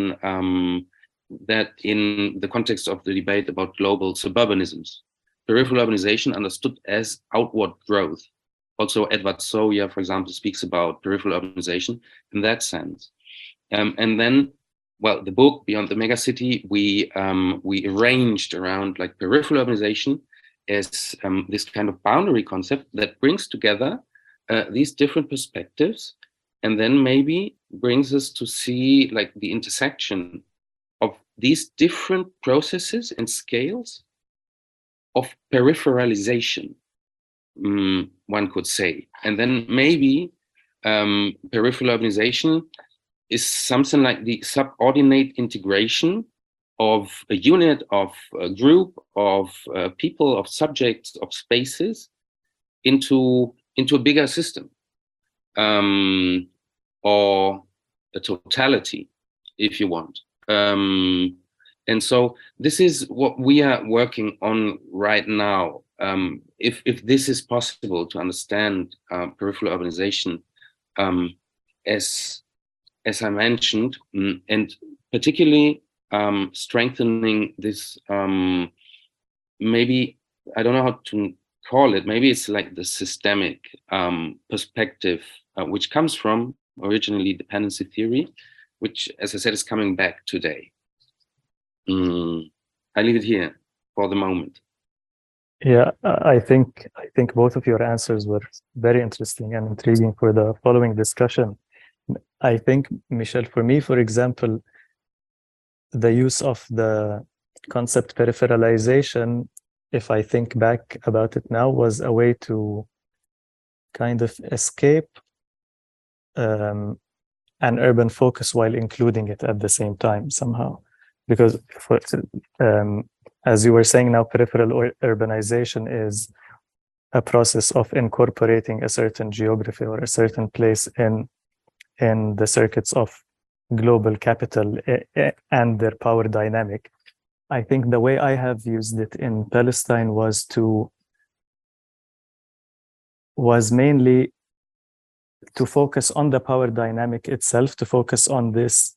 that in the context of the debate about global suburbanisms, peripheral urbanization understood as outward growth. Also, Edward Sawyer, for example, speaks about peripheral urbanization in that sense. And then, well, the book Beyond the Megacity, we arranged around like peripheral urbanization as this kind of boundary concept that brings together these different perspectives, and then maybe brings us to see like the intersection of these different processes and scales of peripheralization, one could say. And then maybe peripheral urbanization is something like the subordinate integration of a unit, of a group, of people, of subjects, of spaces into a bigger system, or a totality, if you want. And so this is what we are working on right now. If this is possible to understand peripheral urbanization as I mentioned, and particularly strengthening this, maybe, I don't know how to call it, maybe it's like the systemic perspective, which comes from originally dependency theory, which, as I said, is coming back today. I leave it here for the moment. Yeah, I think both of your answers were very interesting and intriguing for the following discussion. I think, Michel, for me, for example, the use of the concept peripheralization, if I think back about it now, was a way to kind of escape an urban focus while including it at the same time somehow. Because as you were saying now, peripheral urbanization is a process of incorporating a certain geography or a certain place in the circuits of global capital and their power dynamic. I think the way I have used it in Palestine was mainly to focus on the power dynamic itself, to focus on this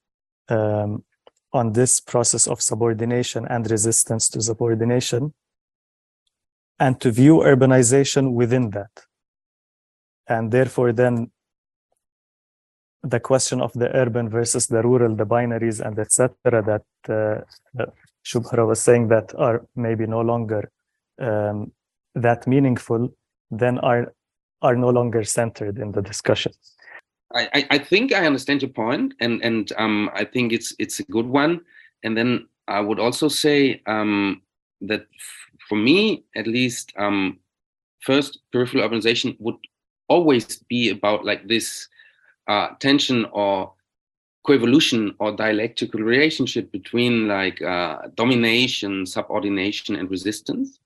process of subordination and resistance to subordination, and to view urbanization within that. And therefore then the question of the urban versus the rural, the binaries and etc. that Shubhra was saying that are maybe no longer that meaningful, then are no longer centered in the discussion. I think I understand your point, and I think it's a good one. And then I would also say that for me, at least, first, peripheral urbanization would always be about like this tension or coevolution or dialectical relationship between like domination, subordination, and resistance.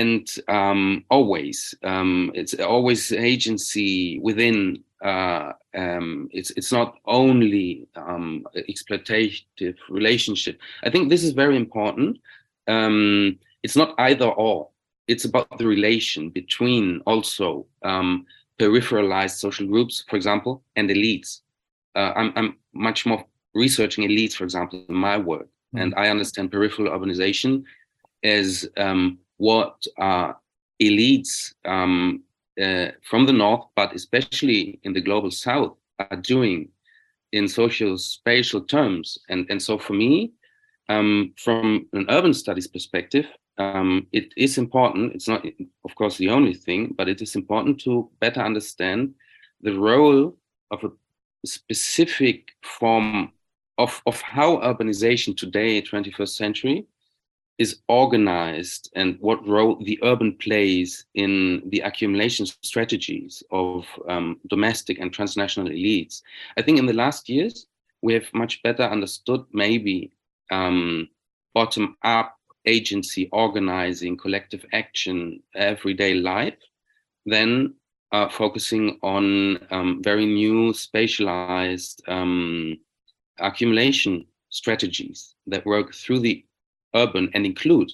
Always, it's always agency within it's not only exploitative relationship. I think this is very important. It's not either or. It's about the relation between also peripheralized social groups, for example, and elites. I'm much more researching elites, for example, in my work, and I understand peripheral urbanization as what elites from the north, but especially in the global south, are doing in socio-spatial terms. And so for me, from an urban studies perspective, it is important, it's not, of course, the only thing, but it is important to better understand the role of a specific form of how urbanization today, 21st century, is organized and what role the urban plays in the accumulation strategies of domestic and transnational elites. I think in the last years, we have much better understood maybe bottom-up agency, organizing, collective action, everyday life, than focusing on very new spatialized accumulation strategies that work through the urban and include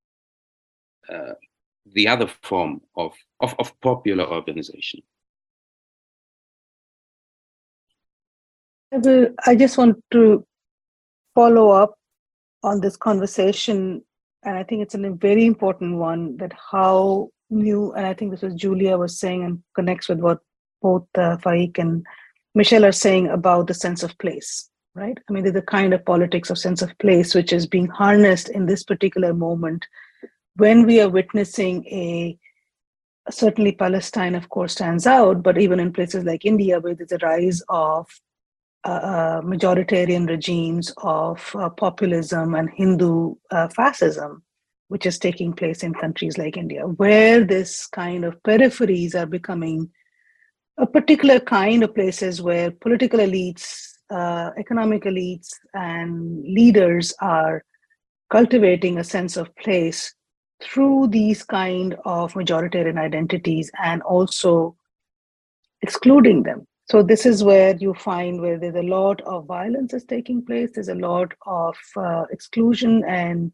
the other form of popular urbanization. I just want to follow up on this conversation, and I think it's a very important one, that how new, and I think this was Julia was saying and connects with what both Faiq and Michelle are saying about the sense of place, right? I mean, there's a kind of politics of sense of place which is being harnessed in this particular moment when we are witnessing certainly Palestine, of course, stands out, but even in places like India, where there's a rise of majoritarian regimes of populism and Hindu fascism, which is taking place in countries like India, where this kind of peripheries are becoming a particular kind of places where political elites, economic elites, and leaders are cultivating a sense of place through these kind of majoritarian identities and also excluding them. So this is where you find where there's a lot of violence is taking place. There's a lot of exclusion and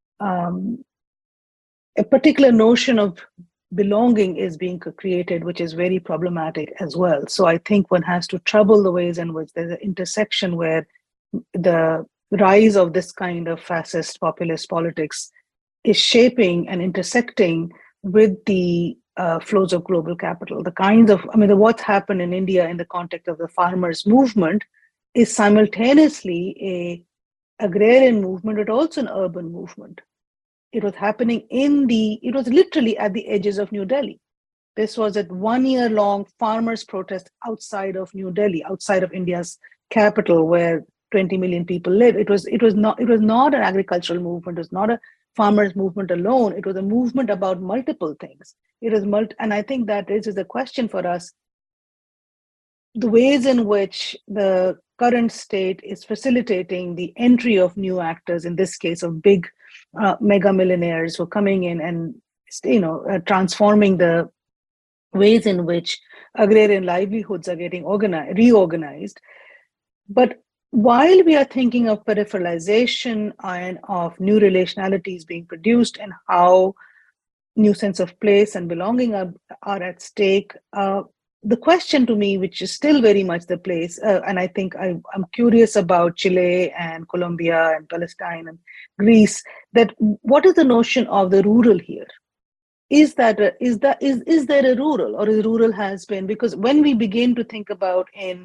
a particular notion of belonging is being created, which is very problematic as well. So I think one has to trouble the ways in which there's an intersection where the rise of this kind of fascist populist politics is shaping and intersecting with the flows of global capital. The kinds of, what's happened in India in the context of the farmers' movement is simultaneously a agrarian movement, but also an urban movement. It was happening it was literally at the edges of New Delhi. This was a 1 year long farmers' protest outside of New Delhi, outside of India's capital, where 20 million people live. It was not an agricultural movement. It was not a farmers' movement alone. It was a movement about multiple things. And I think that raises a question for us: the ways in which the current state is facilitating the entry of new actors, in this case of big mega millionaires who are coming in and transforming the ways in which agrarian livelihoods are getting reorganized. But while we are thinking of peripheralization and of new relationalities being produced and how new sense of place and belonging are at stake, the question to me, which is still very much the place, and I think I'm curious about Chile and Colombia and Palestine and Greece, that what is the notion of the rural here? Is there a rural, or is rural has been? Because when we begin to think about in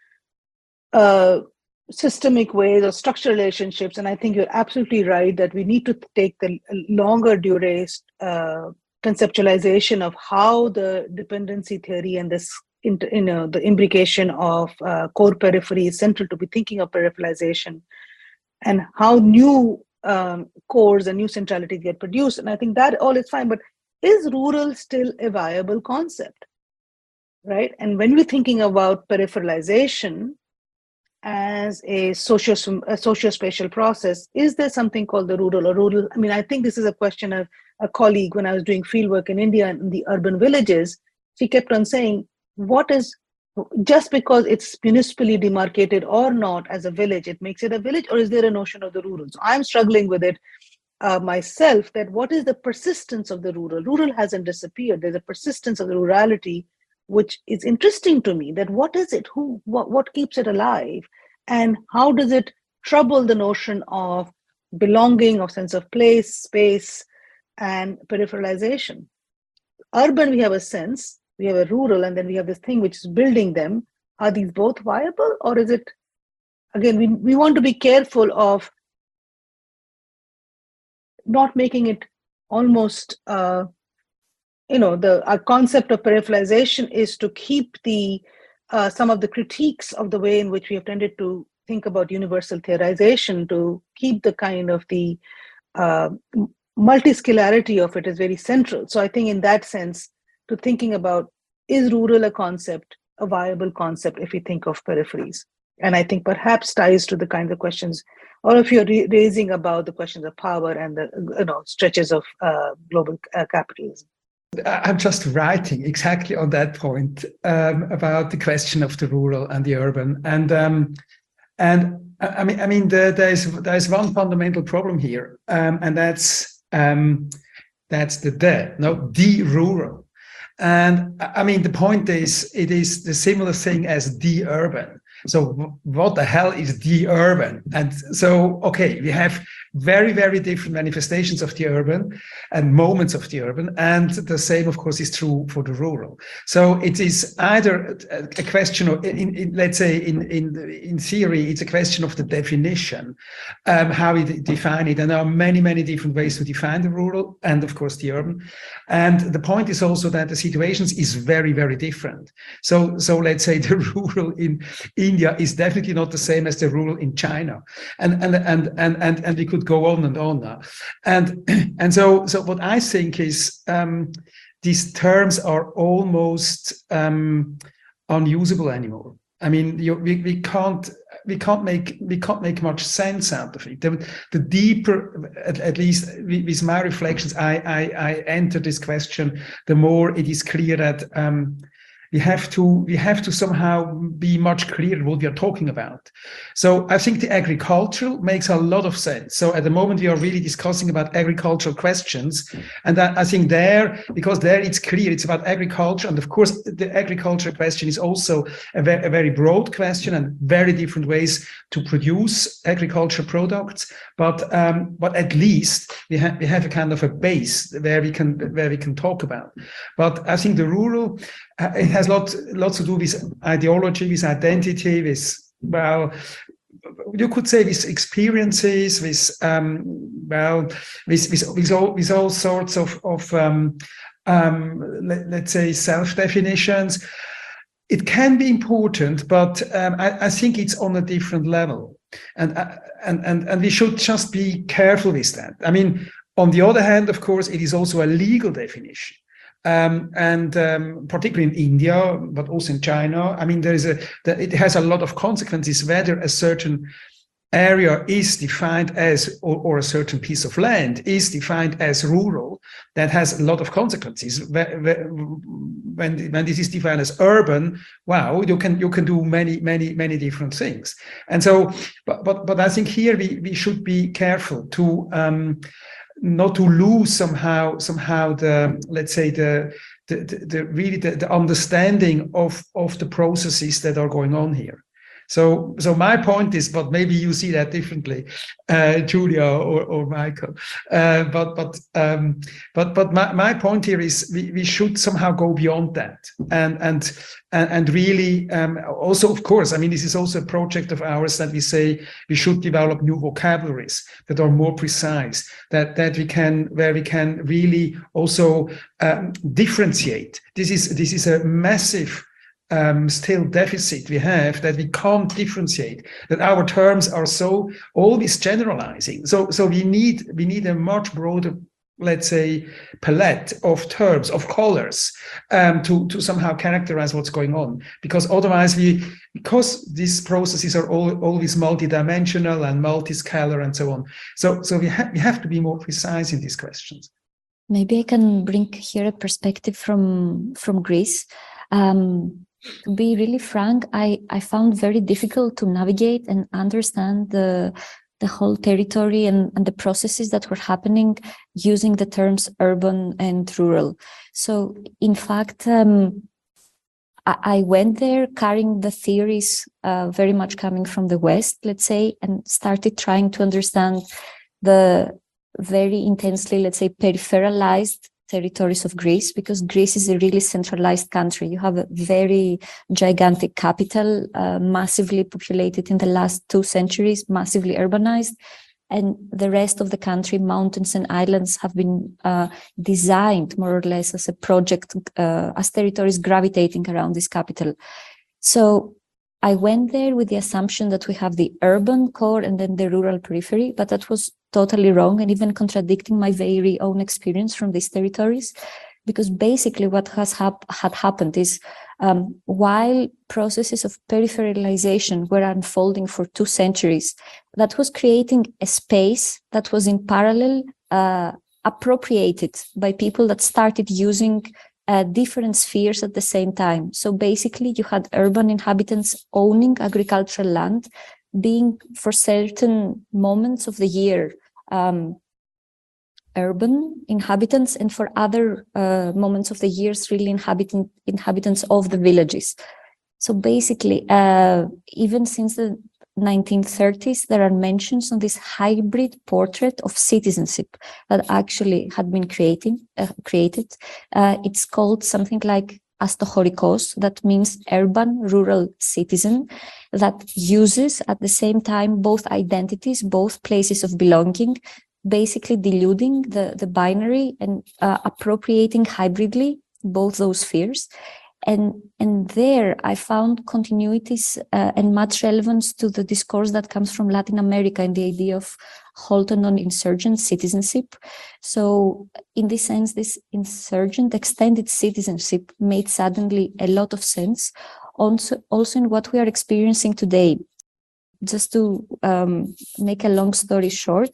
systemic ways or structural relationships, and I think you're absolutely right that we need to take the longer duration conceptualization of how the dependency theory and this, the imbrication of core periphery is central to be thinking of peripheralization, and how new cores and new centrality get produced. And I think that all is fine, but is rural still a viable concept, right? And when we're thinking about peripheralization as a socio-spatial process, is there something called the rural or rural? I think this is a question of a colleague when I was doing fieldwork in India in the urban villages. She kept on saying, what is just because it's municipally demarcated or not as a village, it makes it a village, or is there a notion of the rural? So I'm struggling with it myself, that what is the persistence of the rural? Rural hasn't disappeared. There's a persistence of the rurality, which is interesting to me, that what is it? What keeps it alive? And how does it trouble the notion of belonging, of sense of place, space, and peripheralization? Urban, we have a sense, we have a rural, and then we have this thing which is building them. Are these both viable, or is it, again, we want to be careful of not making it almost, our concept of peripheralization is to keep some of the critiques of the way in which we have tended to think about universal theorization, to keep the kind of the multiscalarity of it is very central. So I think in that sense, to thinking about, is rural a concept, a viable concept if we think of peripheries? And I think perhaps ties to the kinds of questions all of you are raising about the questions of power and the stretches of global capitalism. I'm just writing exactly on that point about the question of the rural and the urban, and I mean there is one fundamental problem here, and that's the rural, and I mean the point is, it is the similar thing as the urban. So what the hell is the urban? And so, okay, we have very, very different manifestations of the urban and moments of the urban. And the same, of course, is true for the rural. So it is either a question of, let's say, in theory, it's a question of the definition, how we define it. And there are many, many different ways to define the rural and, of course, the urban. And the point is also that the situations is very, very different. So let's say the rural in India is definitely not the same as the rural in China, and we could go on and on now, and so what I think is these terms are almost unusable anymore. I mean, we can't make much sense out of it. The deeper, at least with my reflections, I enter this question, the more it is clear that we have to somehow be much clearer what we are talking about. So I think the agricultural makes a lot of sense. So at the moment we are really discussing about agricultural questions, and I think because there it's clear it's about agriculture, and of course the agriculture question is also a very broad question and very different ways to produce agriculture products. But at least we have a kind of a base where we can talk about. But I think the rural, it has lots to do with ideology, with identity, with, well, you could say with experiences, with all sorts of let's say self-definitions. It can be important, but I think it's on a different level, and we should just be careful with that. I mean, on the other hand, of course, it is also a legal definition. And particularly in India, but also in China, I mean, it has a lot of consequences whether a certain area is defined as, or a certain piece of land is defined as rural. That has a lot of consequences. When this is defined as urban, wow, you can do many different things. And so, but I think here we should be careful to not to lose somehow the, let's say, the understanding of the processes that are going on here. So my point is, but maybe you see that differently, Julia or Michael. But my point here is we should somehow go beyond that and really also, of course, I mean, this is also a project of ours that we say we should develop new vocabularies that are more precise, where we can really also differentiate. This is a massive still deficit we have, that we can't differentiate, that our terms are so always generalizing. So we need a much broader, let's say, palette of terms, of colors, to somehow characterize what's going on. Because otherwise because these processes are always multidimensional and multiscalar and so on. So we have to be more precise in these questions. Maybe I can bring here a perspective from Greece. To be really frank, I found very difficult to navigate and understand the whole territory and the processes that were happening using the terms urban and rural. So in fact, I went there carrying the theories very much coming from the West, let's say, and started trying to understand the very intensely, let's say, peripheralized territories of Greece, because Greece is a really centralized country. You have a very gigantic capital, massively populated in the last 2 centuries, massively urbanized. And the rest of the country, mountains and islands, have been designed more or less as a project, as territories gravitating around this capital. So I went there with the assumption that we have the urban core and then the rural periphery, but that was totally wrong and even contradicting my very own experience from these territories. Because basically what had happened is while processes of peripheralization were unfolding for 2 centuries, that was creating a space that was in parallel appropriated by people that started using different spheres at the same time. So basically you had urban inhabitants owning agricultural land, being for certain moments of the year urban inhabitants, and for other moments of the years really inhabitants of the villages. So basically, even since the 1930s, there are mentions on this hybrid portrait of citizenship that actually had been created. It's called something like astochorikos, that means urban rural citizen, that uses at the same time both identities, both places of belonging, basically diluting the binary and appropriating hybridly both those spheres. And there I found continuities and much relevance to the discourse that comes from Latin America and the idea of halting on insurgent citizenship. So in this sense, this insurgent extended citizenship made suddenly a lot of sense, also in what we are experiencing today. Just to make a long story short,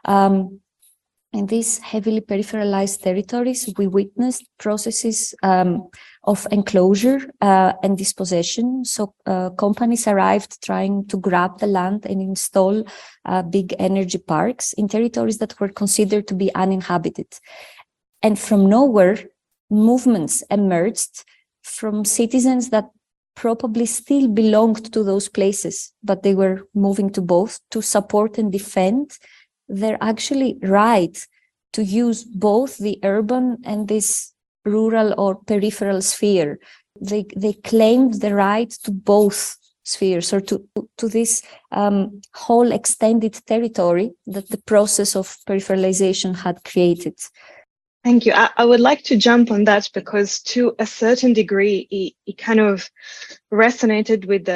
in these heavily peripheralized territories, we witnessed processes of enclosure and dispossession. So companies arrived trying to grab the land and install big energy parks in territories that were considered to be uninhabited. And from nowhere, movements emerged from citizens that probably still belonged to those places, but they were moving to both to support and defend their actually right to use both the urban and this rural or peripheral sphere. They claimed the right to both spheres, or to this whole extended territory that the process of peripheralization had created. Thank you. I would like to jump on that because to a certain degree, it kind of resonated with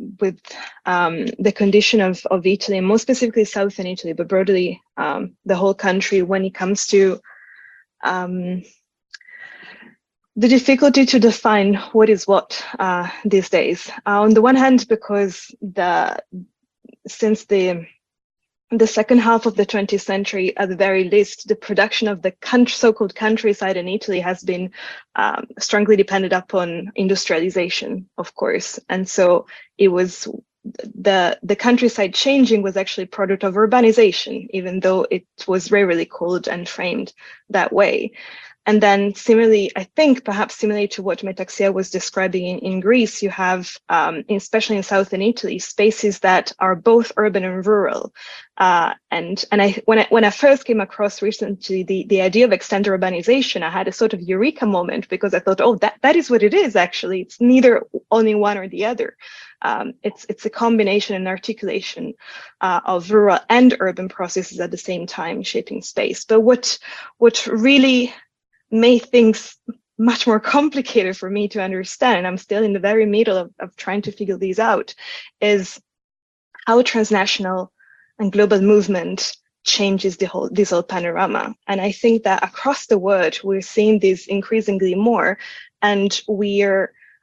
the condition of Italy, and more specifically Southern Italy, but broadly the whole country when it comes to the difficulty to define what is what these days. On the one hand, because since the second half of the 20th century, at the very least, the production of the so-called countryside in Italy has been strongly dependent upon industrialization, of course. And so it was the countryside changing was actually a product of urbanization, even though it was rarely called and framed that way. And then similarly, I think perhaps similarly to what Metaxia was describing in Greece, you have, especially in Southern Italy, spaces that are both urban and rural. And when I first came across recently the idea of extended urbanization, I had a sort of eureka moment, because I thought, oh, that is what it is, actually. It's neither only one or the other. It's a combination and articulation of rural and urban processes at the same time shaping space. But what really made things much more complicated for me to understand, and I'm still in the very middle of trying to figure these out, is how transnational and global movement changes this whole panorama. And I think that across the world, we're seeing this increasingly more, and we're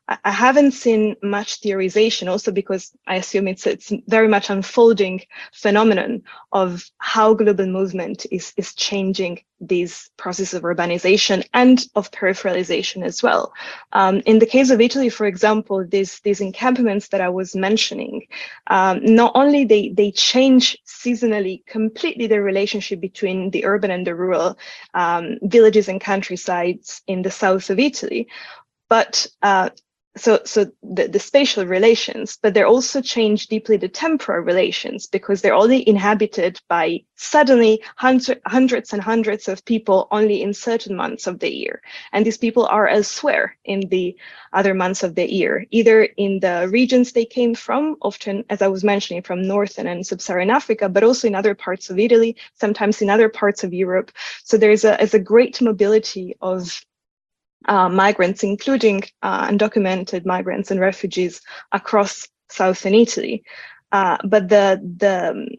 I haven't seen much theorization, also because I assume it's very much unfolding phenomenon of how global movement is changing these processes of urbanization and of peripheralization as well. In the case of Italy, for example, these encampments that I was mentioning, not only they change seasonally completely the relationship between the urban and the rural villages and countrysides in the south of Italy, but so the spatial relations, but they're also change deeply the temporal relations, because they're only inhabited by suddenly hundreds and hundreds of people only in certain months of the year. And these people are elsewhere in the other months of the year, either in the regions they came from, often, as I was mentioning, from Northern and Sub-Saharan Africa, but also in other parts of Italy, sometimes in other parts of Europe. So there's a great mobility of migrants, including undocumented migrants and refugees across southern Italy. But the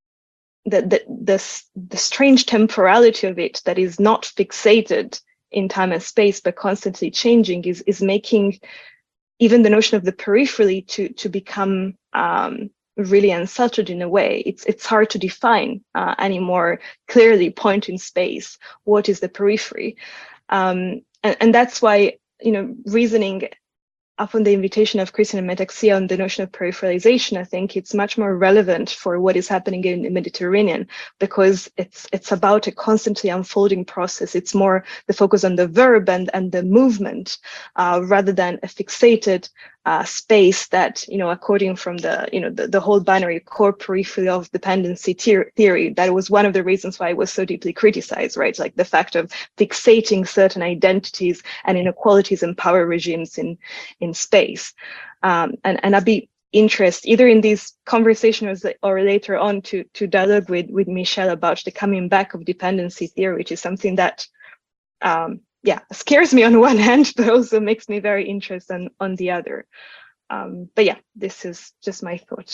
strange temporality of it, that is not fixated in time and space, but constantly changing, is making even the notion of the periphery to become really unsettled in a way. It's hard to define anymore clearly, point in space, what is the periphery. And that's why, reasoning upon the invitation of Christian and Metaxia on the notion of peripheralization, I think it's much more relevant for what is happening in the Mediterranean, because it's about a constantly unfolding process. It's more the focus on the verb and the movement, rather than a fixated space that, according from the whole binary core periphery of dependency theory, that was one of the reasons why it was so deeply criticized, right? Like the fact of fixating certain identities and inequalities and power regimes in space. And I'd be interested either in these conversations or later on to dialogue with Michelle about the coming back of dependency theory, which is something that scares me on one hand, but also makes me very interested on the other. But yeah, this is just my thought.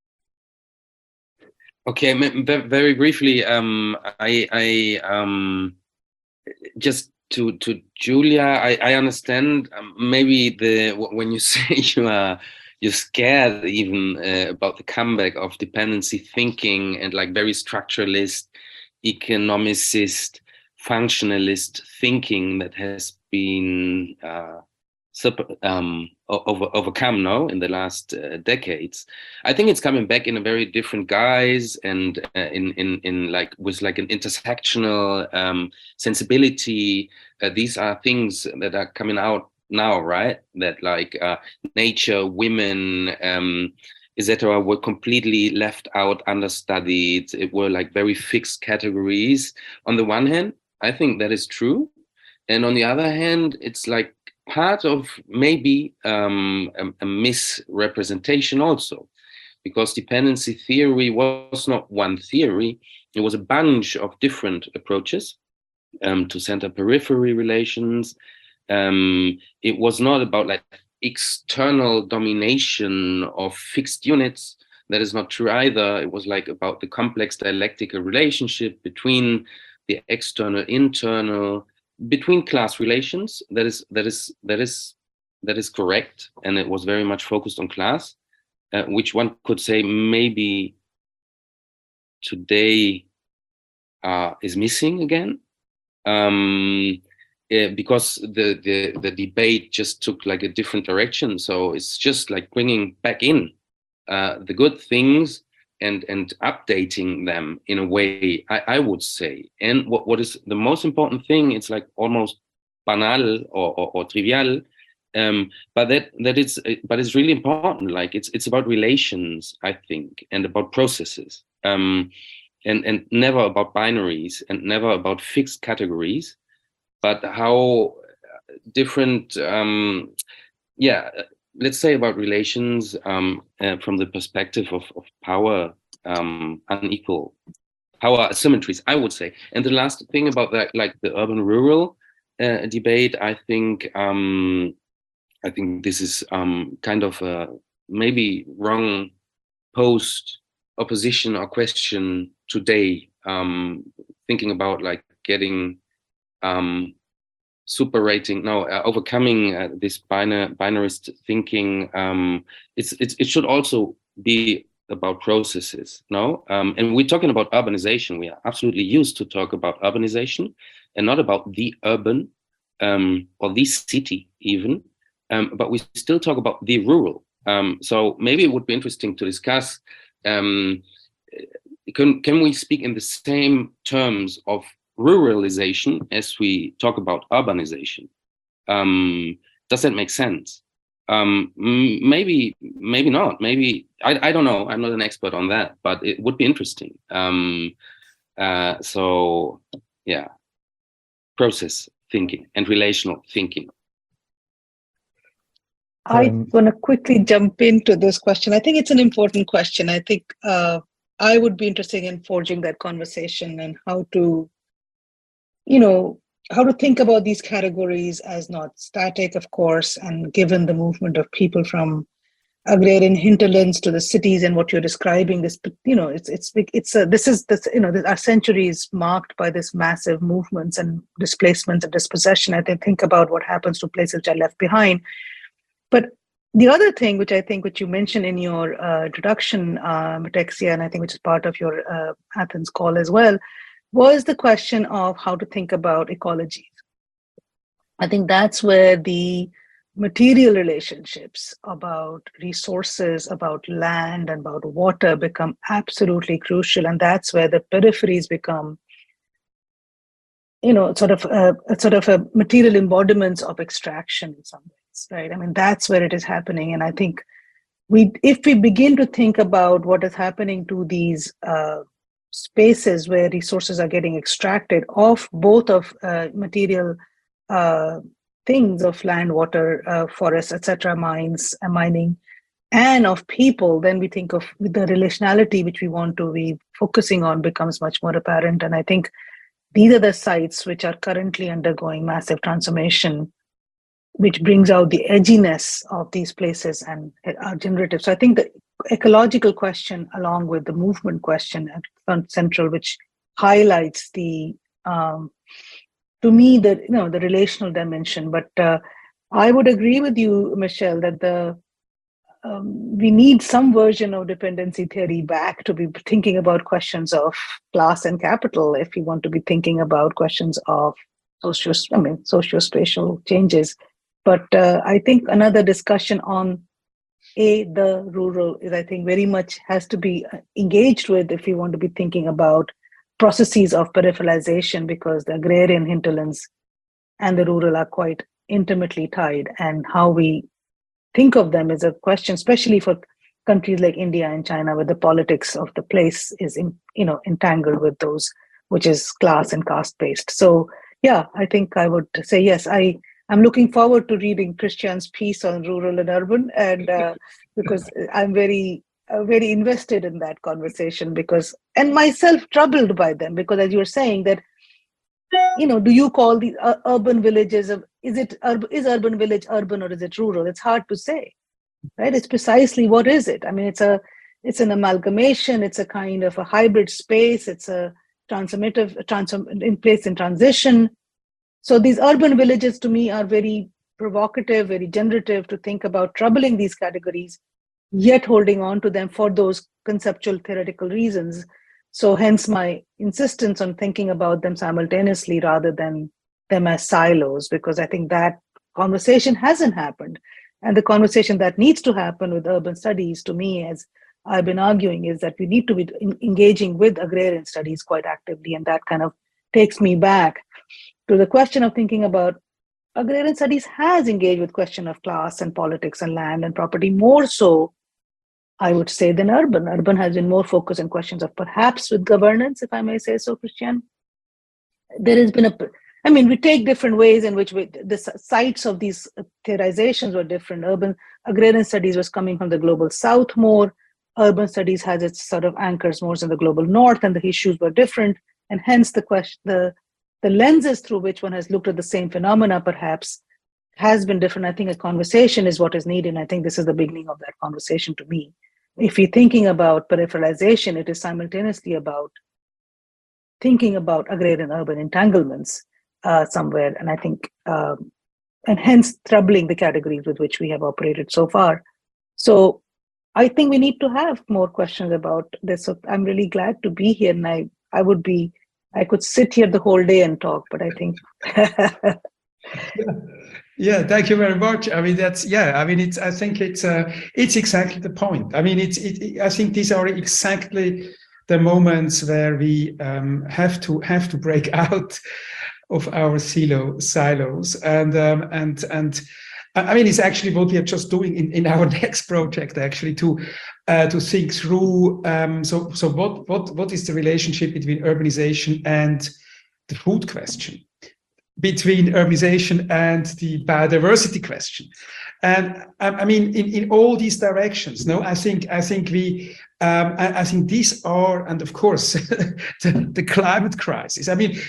Okay, very briefly, I just to Julia, I understand maybe when you say you're scared even about the comeback of dependency thinking and like very structuralist, economicist, functionalist thinking that has been overcome now in the last decades. I think it's coming back in a very different guise and in like with like an intersectional sensibility. These are things that are coming out now, right? That like nature, women, etc. were completely left out, understudied. It were like very fixed categories. On the one hand, I think that is true, and on the other hand, it's like part of maybe a misrepresentation also, because dependency theory was not one theory. It was a bunch of different approaches to center-periphery relations. It was not about like external domination of fixed units. That is not true either. It was like about the complex dialectical relationship between the external, internal, between class relations. That is correct, and it was very much focused on class, which one could say maybe today is missing again, because the debate just took like a different direction. So it's just like bringing back in the good things and updating them in a way, I would say. And what is the most important thing, it's like almost banal or trivial, but it's really important. Like it's about relations, I think, and about processes, and never about binaries and never about fixed categories, but how different, let's say about relations from the perspective of power, unequal power asymmetries, I would say. And the last thing about that, like the urban-rural debate, I think this is kind of a maybe wrong posed opposition or question today, thinking about like getting overcoming this binarist thinking. It should also be about processes, no? And we're talking about urbanization. We are absolutely used to talk about urbanization and not about the urban or the city even, but we still talk about the rural. So maybe it would be interesting to discuss, can we speak in the same terms of ruralization as we talk about urbanization? Does that make sense? Maybe not. Maybe I don't know. I'm not an expert on that, but it would be interesting. So yeah, process thinking and relational thinking. I want to quickly jump into this question. I think it's an important question. I think I would be interested in forging that conversation and how to think about these categories as not static, of course, and given the movement of people from agrarian hinterlands to the cities and what you're describing, our century is marked by this massive movements and displacements and dispossession. I think about what happens to places which are left behind. But the other thing, which you mentioned in your introduction, Matexia, and I think which is part of your Athens call as well, was the question of how to think about ecologies. I think that's where the material relationships about resources, about land, and about water become absolutely crucial. And that's where the peripheries become, sort of a material embodiments of extraction in some ways. Right. I mean, that's where it is happening. And I think if we begin to think about what is happening to these spaces where resources are getting extracted of both of material things of land, water, forests, etc., mines, mining, and of people, then we think of the relationality which we want to be focusing on becomes much more apparent. And I think these are the sites which are currently undergoing massive transformation, which brings out the edginess of these places and are generative. So I think the ecological question, along with the movement question at central, which highlights the, to me, the relational dimension. But I would agree with you, Michelle, that we need some version of dependency theory back to be thinking about questions of class and capital if we want to be thinking about questions of socio-spatial changes. But I think another discussion on the rural is, I think, very much has to be engaged with if we want to be thinking about processes of peripheralization, because the agrarian hinterlands and the rural are quite intimately tied. And how we think of them is a question, especially for countries like India and China, where the politics of the place is entangled with those, which is class and caste-based. So yeah, I think I would say yes. I'm looking forward to reading Christian's piece on rural and urban, and because I'm very invested in that conversation, and myself troubled by them, because as you were saying that, do you call the urban villages, is urban village urban or is it rural? It's hard to say, right? It's precisely what is it? I mean, it's an amalgamation, it's a kind of a hybrid space, it's a in place in transition. So these urban villages to me are very provocative, very generative to think about troubling these categories, yet holding on to them for those conceptual theoretical reasons. So hence my insistence on thinking about them simultaneously rather than them as silos, because I think that conversation hasn't happened. And the conversation that needs to happen with urban studies, to me, as I've been arguing, is that we need to be engaging with agrarian studies quite actively. And that kind of takes me back to the question of thinking about agrarian studies has engaged with question of class and politics and land and property more so, I would say, than urban. Urban has been more focused on questions of perhaps with governance, if I may say so, Christian. There has been we take different ways in which the sites of these theorizations were different. Agrarian studies was coming from the global south more. Urban studies has its sort of anchors more in the global north, and the issues were different. And hence the lenses through which one has looked at the same phenomena perhaps has been different. I think a conversation is what is needed. And I think this is the beginning of that conversation to me. If you're thinking about peripheralization, it is simultaneously about thinking about agrarian urban entanglements somewhere, and I think, and hence troubling the categories with which we have operated so far. So I think we need to have more questions about this. So I'm really glad to be here, and I could sit here the whole day and talk, but I think. Yeah, thank you very much. I mean, I think it's exactly the point. I mean, I think these are exactly the moments where we have to break out of our silos, and I mean, it's actually what we are just doing in our next project, actually, to think through. So what is the relationship between urbanization and the food question, between urbanization and the biodiversity question, and I mean, in all these directions. No, I think these are, and of course, the climate crisis. I mean,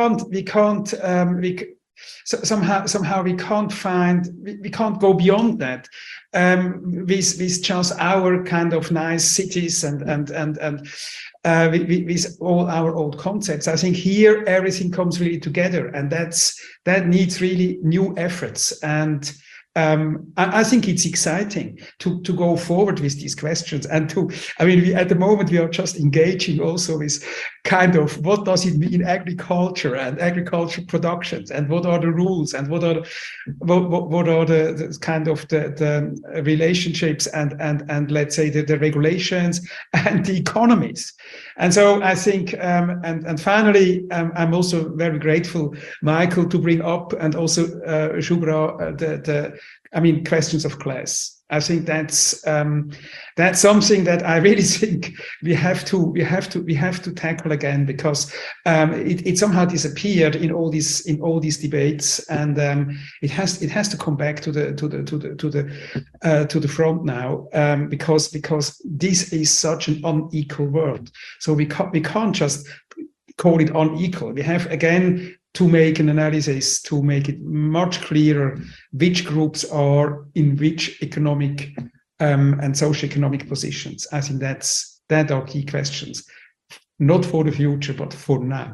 somehow we can't go beyond that with just our kind of nice cities and with all our old concepts. I think here everything comes really together, and that needs really new efforts. And I think it's exciting to go forward with these questions, and at the moment we are just engaging also with kind of what does it mean agriculture and agriculture productions, and what are the rules, and what are the kind of the relationships and let's say the regulations and the economies. And so I think and finally I'm also very grateful, Michael, to bring up, and also Shubhra, questions of class. I think that's something that I really think we have to tackle again, because it somehow disappeared in all these debates, and it has to come back to the front now, because this is such an unequal world. So we can't just call it unequal. We have again to make an analysis to make it much clearer which groups are in which economic and socioeconomic positions. I think that are key questions, not for the future, but for now.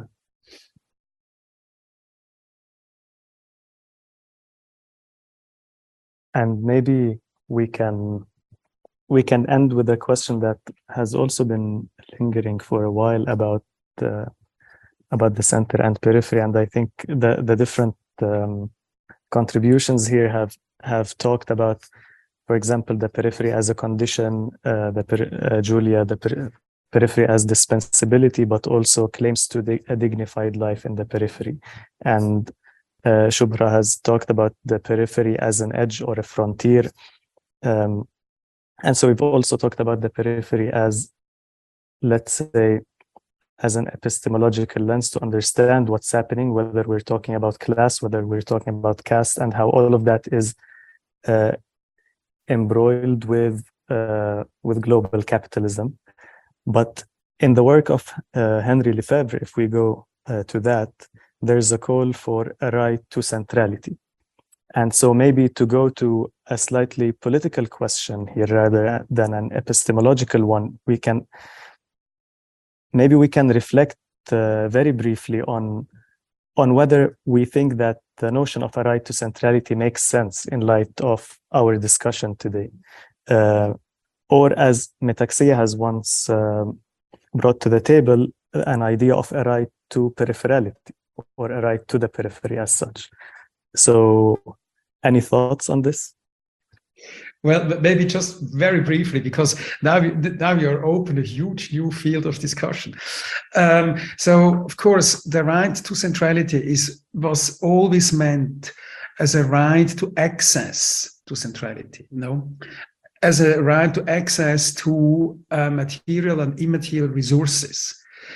And maybe we can end with a question that has also been lingering for a while about the center and periphery. And I think the different contributions here have talked about, for example, the periphery as a condition, Julia, the periphery as dispensability, but also claims to a dignified life in the periphery. And Shubhra has talked about the periphery as an edge or a frontier. And so we've also talked about the periphery as, let's say, as an epistemological lens to understand what's happening, whether we're talking about class, whether we're talking about caste, and how all of that is embroiled with global capitalism. But in the work of Henry Lefebvre, if we go to that, there's a call for a right to centrality. And so maybe to go to a slightly political question here rather than an epistemological one, we can reflect very briefly on whether we think that the notion of a right to centrality makes sense in light of our discussion today. Or as Metaxia has once brought to the table, an idea of a right to peripherality, or a right to the periphery as such. So any thoughts on this? Well, maybe just very briefly, because now you're open a huge new field of discussion. So, of course, the right to centrality was always meant as a right to access to centrality, as a right to access to material and immaterial resources.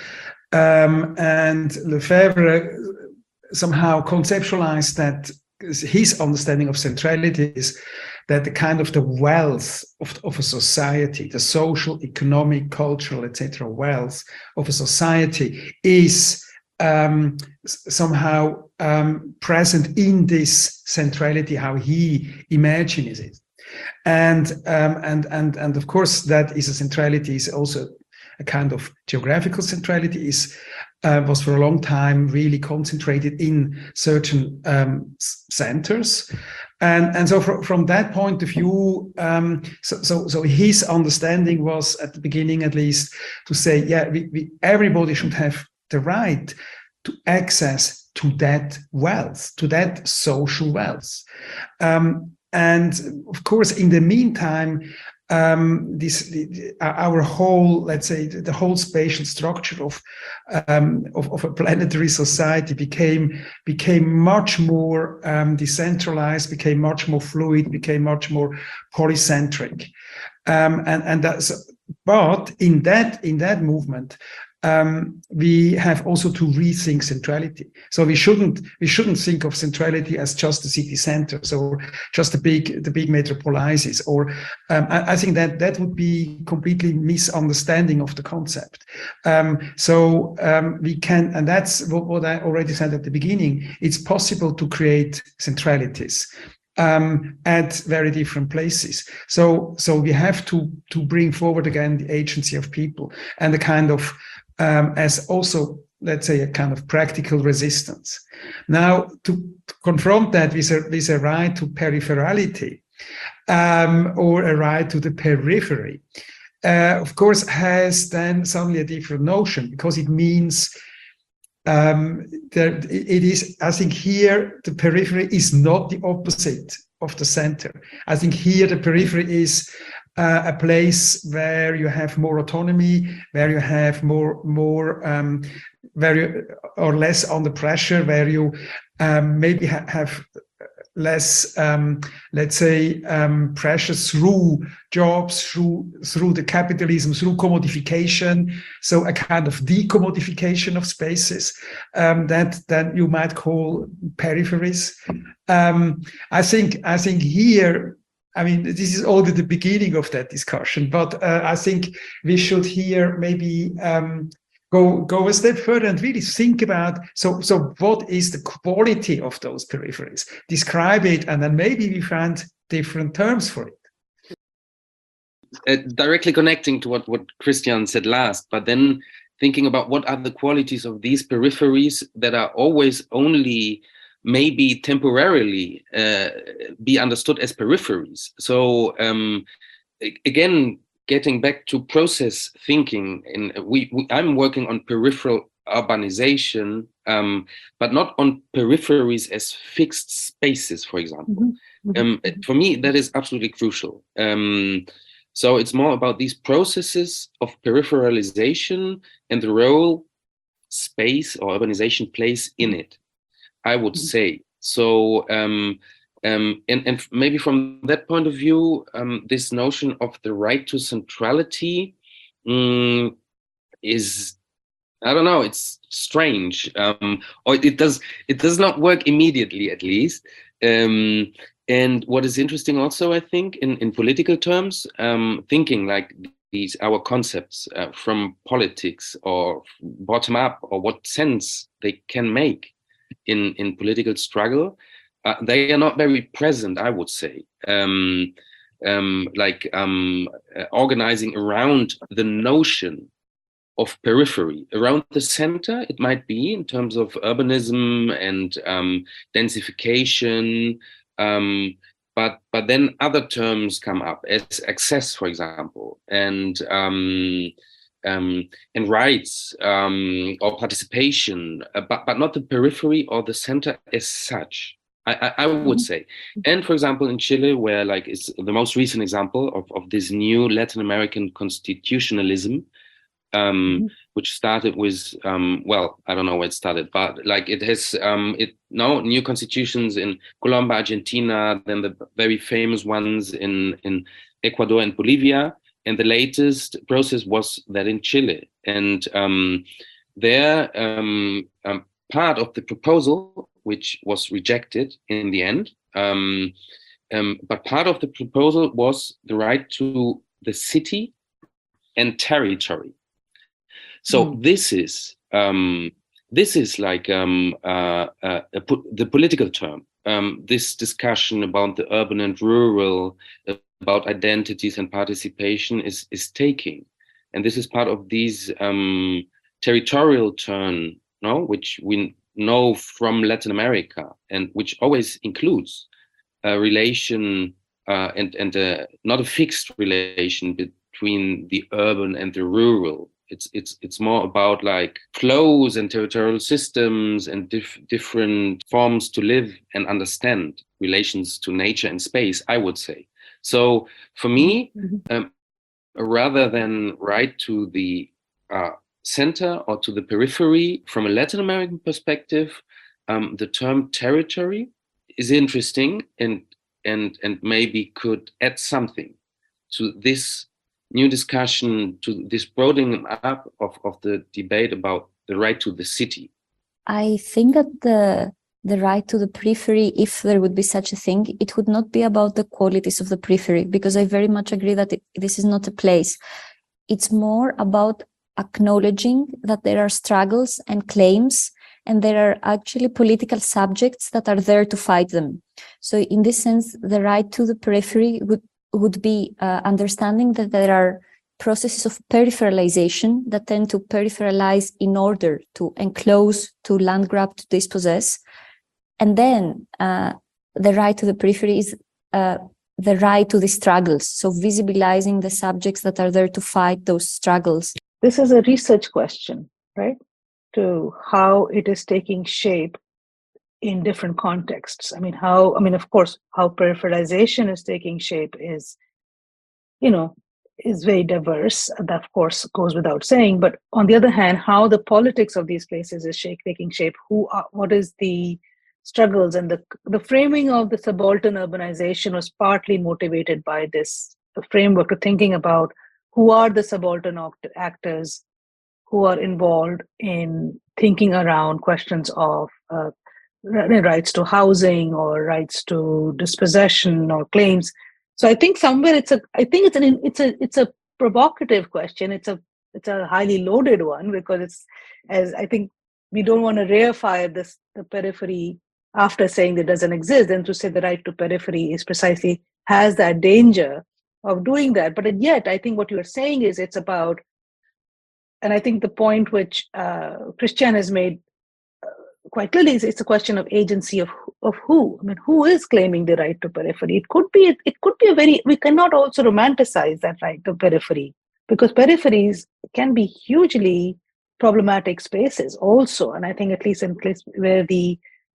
And Lefebvre somehow conceptualized that his understanding of centrality is that the kind of the wealth of a society, the social, economic, cultural, etc. wealth of a society is somehow present in this centrality, how he imagines it. And of course, that is a centrality, is also a kind of geographical centrality, is was for a long time really concentrated in certain centers. And so from that point of view, so his understanding was at the beginning, at least, to say, yeah, everybody should have the right to access to that wealth, to that social wealth. And of course, in the meantime, our whole, let's say, the whole spatial structure of a planetary society became much more decentralized, became much more fluid, became much more polycentric, and that's. But in that movement, we have also to rethink centrality. So we shouldn't think of centrality as just the city centers or just the big metropolises. Or I think that would be completely misunderstanding of the concept. So we can, and that's what I already said at the beginning. It's possible to create centralities at very different places. So we have to bring forward again the agency of people and the kind of as also, let's say, a kind of practical resistance. Now, to confront that with a right to peripherality or a right to the periphery, of course, has then suddenly a different notion, because it means that it is, I think here, the periphery is not the opposite of the center. I think here the periphery is a place where you have more autonomy, where you have more where you or less under pressure, where you maybe have less, let's say, pressure through jobs, through the capitalism, through commodification. So a kind of decommodification of spaces that you might call peripheries. I think here, I mean, this is only the beginning of that discussion, but I think we should here maybe go a step further and really think about, so what is the quality of those peripheries? Describe it, and then maybe we find different terms for it. Directly connecting to what Christian said last, but then thinking about what are the qualities of these peripheries that are always only maybe temporarily be understood as peripheries. So again, getting back to process thinking, I'm working on peripheral urbanization, but not on peripheries as fixed spaces, for example. For me, that is absolutely crucial. So it's more about these processes of peripheralization and the role space or urbanization plays in it, I would say. So, and maybe from that point of view, this notion of the right to centrality is, I don't know, it's strange, or it does not work immediately, at least. And what is interesting also, I think, in political terms, thinking like these, our concepts from politics or bottom up, or what sense they can make in political struggle, they are not very present, I would say. Organizing around the notion of periphery, around the center, it might be in terms of urbanism and densification, but then other terms come up as access, for example, and rights or participation, but not the periphery or the center as such, I would say. And for example, in Chile, where like it's the most recent example of this new Latin American constitutionalism, which started with, well, I don't know where it started, but like it has new constitutions in Colombia, Argentina, then the very famous ones in Ecuador and Bolivia. And the latest process was that in Chile. And there, part of the proposal, which was rejected in the end, but part of the proposal was the right to the city and territory. So this is like the political term. This discussion about the urban and rural, about identities and participation is taking, and this is part of these territorial turn, no, which we know from Latin America, and which always includes a relation and not a fixed relation between the urban and the rural. It's more about like flows and territorial systems and different forms to live and understand relations to nature and space, I would say. So for me, rather than right to the center or to the periphery from a Latin American perspective, the term territory is interesting and maybe could add something to this new discussion, to this broadening up of the debate about the right to the city. I think that the right to the periphery, if there would be such a thing, it would not be about the qualities of the periphery, because I very much agree that this is not a place. It's more about acknowledging that there are struggles and claims, and there are actually political subjects that are there to fight them. So in this sense, the right to the periphery would be understanding that there are processes of peripheralization that tend to peripheralize in order to enclose, to land grab, to dispossess. And then the right to the periphery is the right to the struggles. So visibilizing the subjects that are there to fight those struggles. This is a research question, right? To how it is taking shape in different contexts. Of course, how peripheralization is taking shape is very diverse. That, of course, goes without saying. But on the other hand, how the politics of these places is taking shape, what is the struggles, and the framing of the subaltern urbanization was partly motivated by this framework to thinking about who are the subaltern actors who are involved in thinking around questions of rights to housing or rights to dispossession or claims. So I think somewhere it's a provocative question. It's a highly loaded one, because I think we don't want to reify the periphery after saying that it doesn't exist, and to say the right to periphery is precisely has that danger of doing that. But yet, I think what you are saying is it's about, and I think the point which Christian has made quite clearly is it's a question of agency of who. Who is claiming the right to periphery? It could be we cannot also romanticize that right to periphery, because peripheries can be hugely problematic spaces also. And I think at least in place where the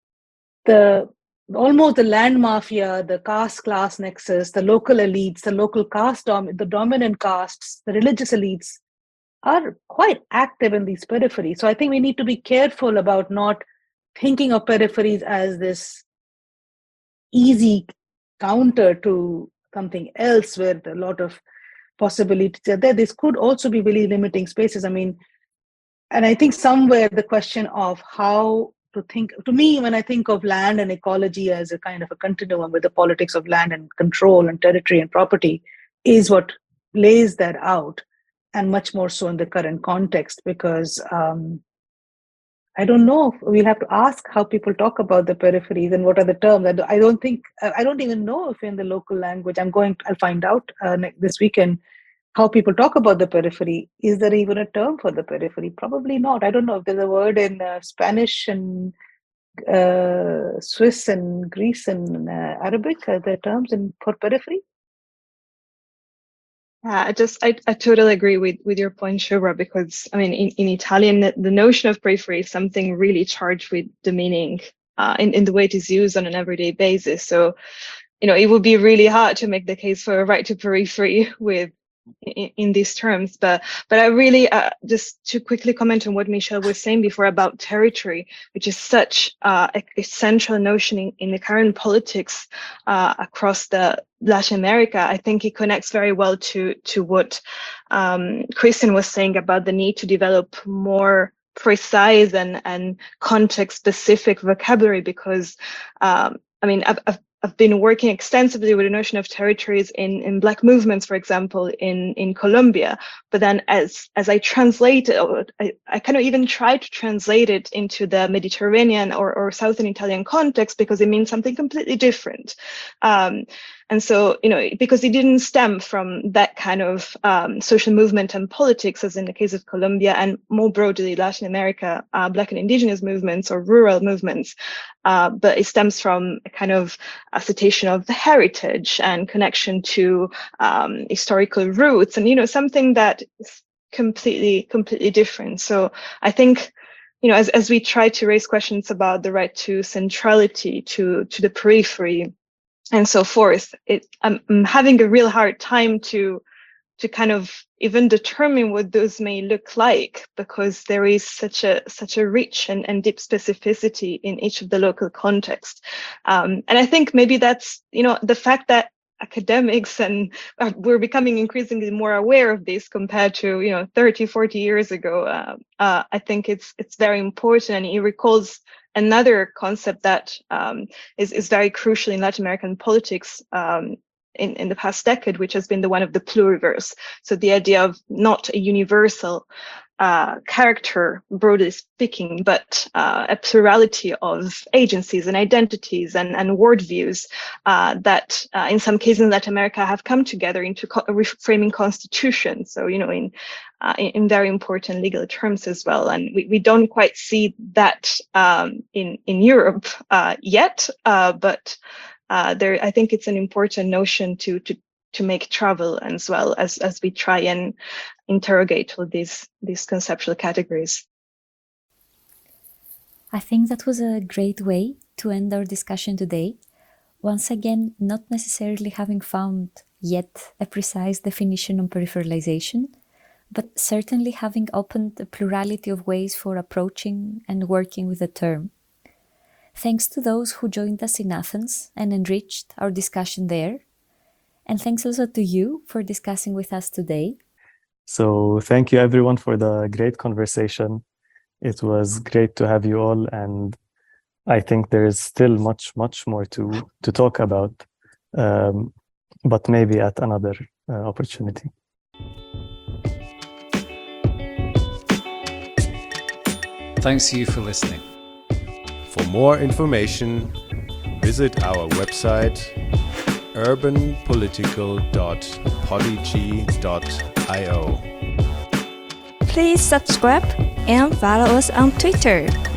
almost the land mafia, the caste class nexus, the local elites, the local caste, the dominant castes, the religious elites are quite active in these peripheries. So I think we need to be careful about not thinking of peripheries as this easy counter to something else where a lot of possibilities are there. This could also be really limiting spaces. And I think somewhere the question of how to think, to me, when I think of land and ecology as a kind of a continuum with the politics of land and control and territory and property, is what lays that out, and much more so in the current context, because I don't know. We'll have to ask how people talk about the peripheries and what are the terms. I don't even know if in the local language. I'll find out this weekend how people talk about the periphery. Is there even a term for the periphery? Probably not. I don't know if there's a word in Spanish and Swiss and Greece and Arabic. Are there terms for periphery? I totally agree with your point, Shubhra, because in Italian, the notion of periphery is something really charged with the meaning in the way it is used on an everyday basis. So, it would be really hard to make the case for a right to periphery in these terms. But I really, just to quickly comment on what Michelle was saying before about territory, which is such a central notion in the current politics across the Latin America, I think it connects very well to what Christian was saying about the need to develop more precise and context-specific vocabulary, because I've been working extensively with the notion of territories in Black movements, for example, in Colombia. But then as I translate it, I kind of even try to translate it into the Mediterranean or Southern Italian context, because it means something completely different. And so, because it didn't stem from that kind of social movement and politics, as in the case of Colombia and more broadly Latin America, Black and indigenous movements or rural movements, but it stems from a kind of a citation of the heritage and connection to historical roots, and something that is completely different. So I think, as we try to raise questions about the right to centrality, to the periphery, and so forth, I'm having a real hard time to kind of even determine what those may look like, because there is such a rich and deep specificity in each of the local contexts. And I think maybe that's, the fact that academics and we're becoming increasingly more aware of this compared to 30, 40 years ago. I think it's very important, and it recalls another concept that is very crucial in Latin American politics in the past decade, which has been the one of the pluriverse. So the idea of not a universal character, broadly speaking, but a plurality of agencies and identities and worldviews that in some cases in Latin America have come together into reframing constitutions. So, in very important legal terms as well. And we don't quite see that in Europe yet, but I think it's an important notion to make travel as well as we try and interrogate all these conceptual categories. I think that was a great way to end our discussion today. Once again, not necessarily having found yet a precise definition on peripheralization, but certainly having opened a plurality of ways for approaching and working with the term. Thanks to those who joined us in Athens and enriched our discussion there. And thanks also to you for discussing with us today. So thank you everyone for the great conversation. It was great to have you all, and I think there is still much more to talk about, but maybe at another opportunity. Thanks to you for listening. For more information, visit our website urbanpolitical.podigy.io. Please subscribe and follow us on Twitter.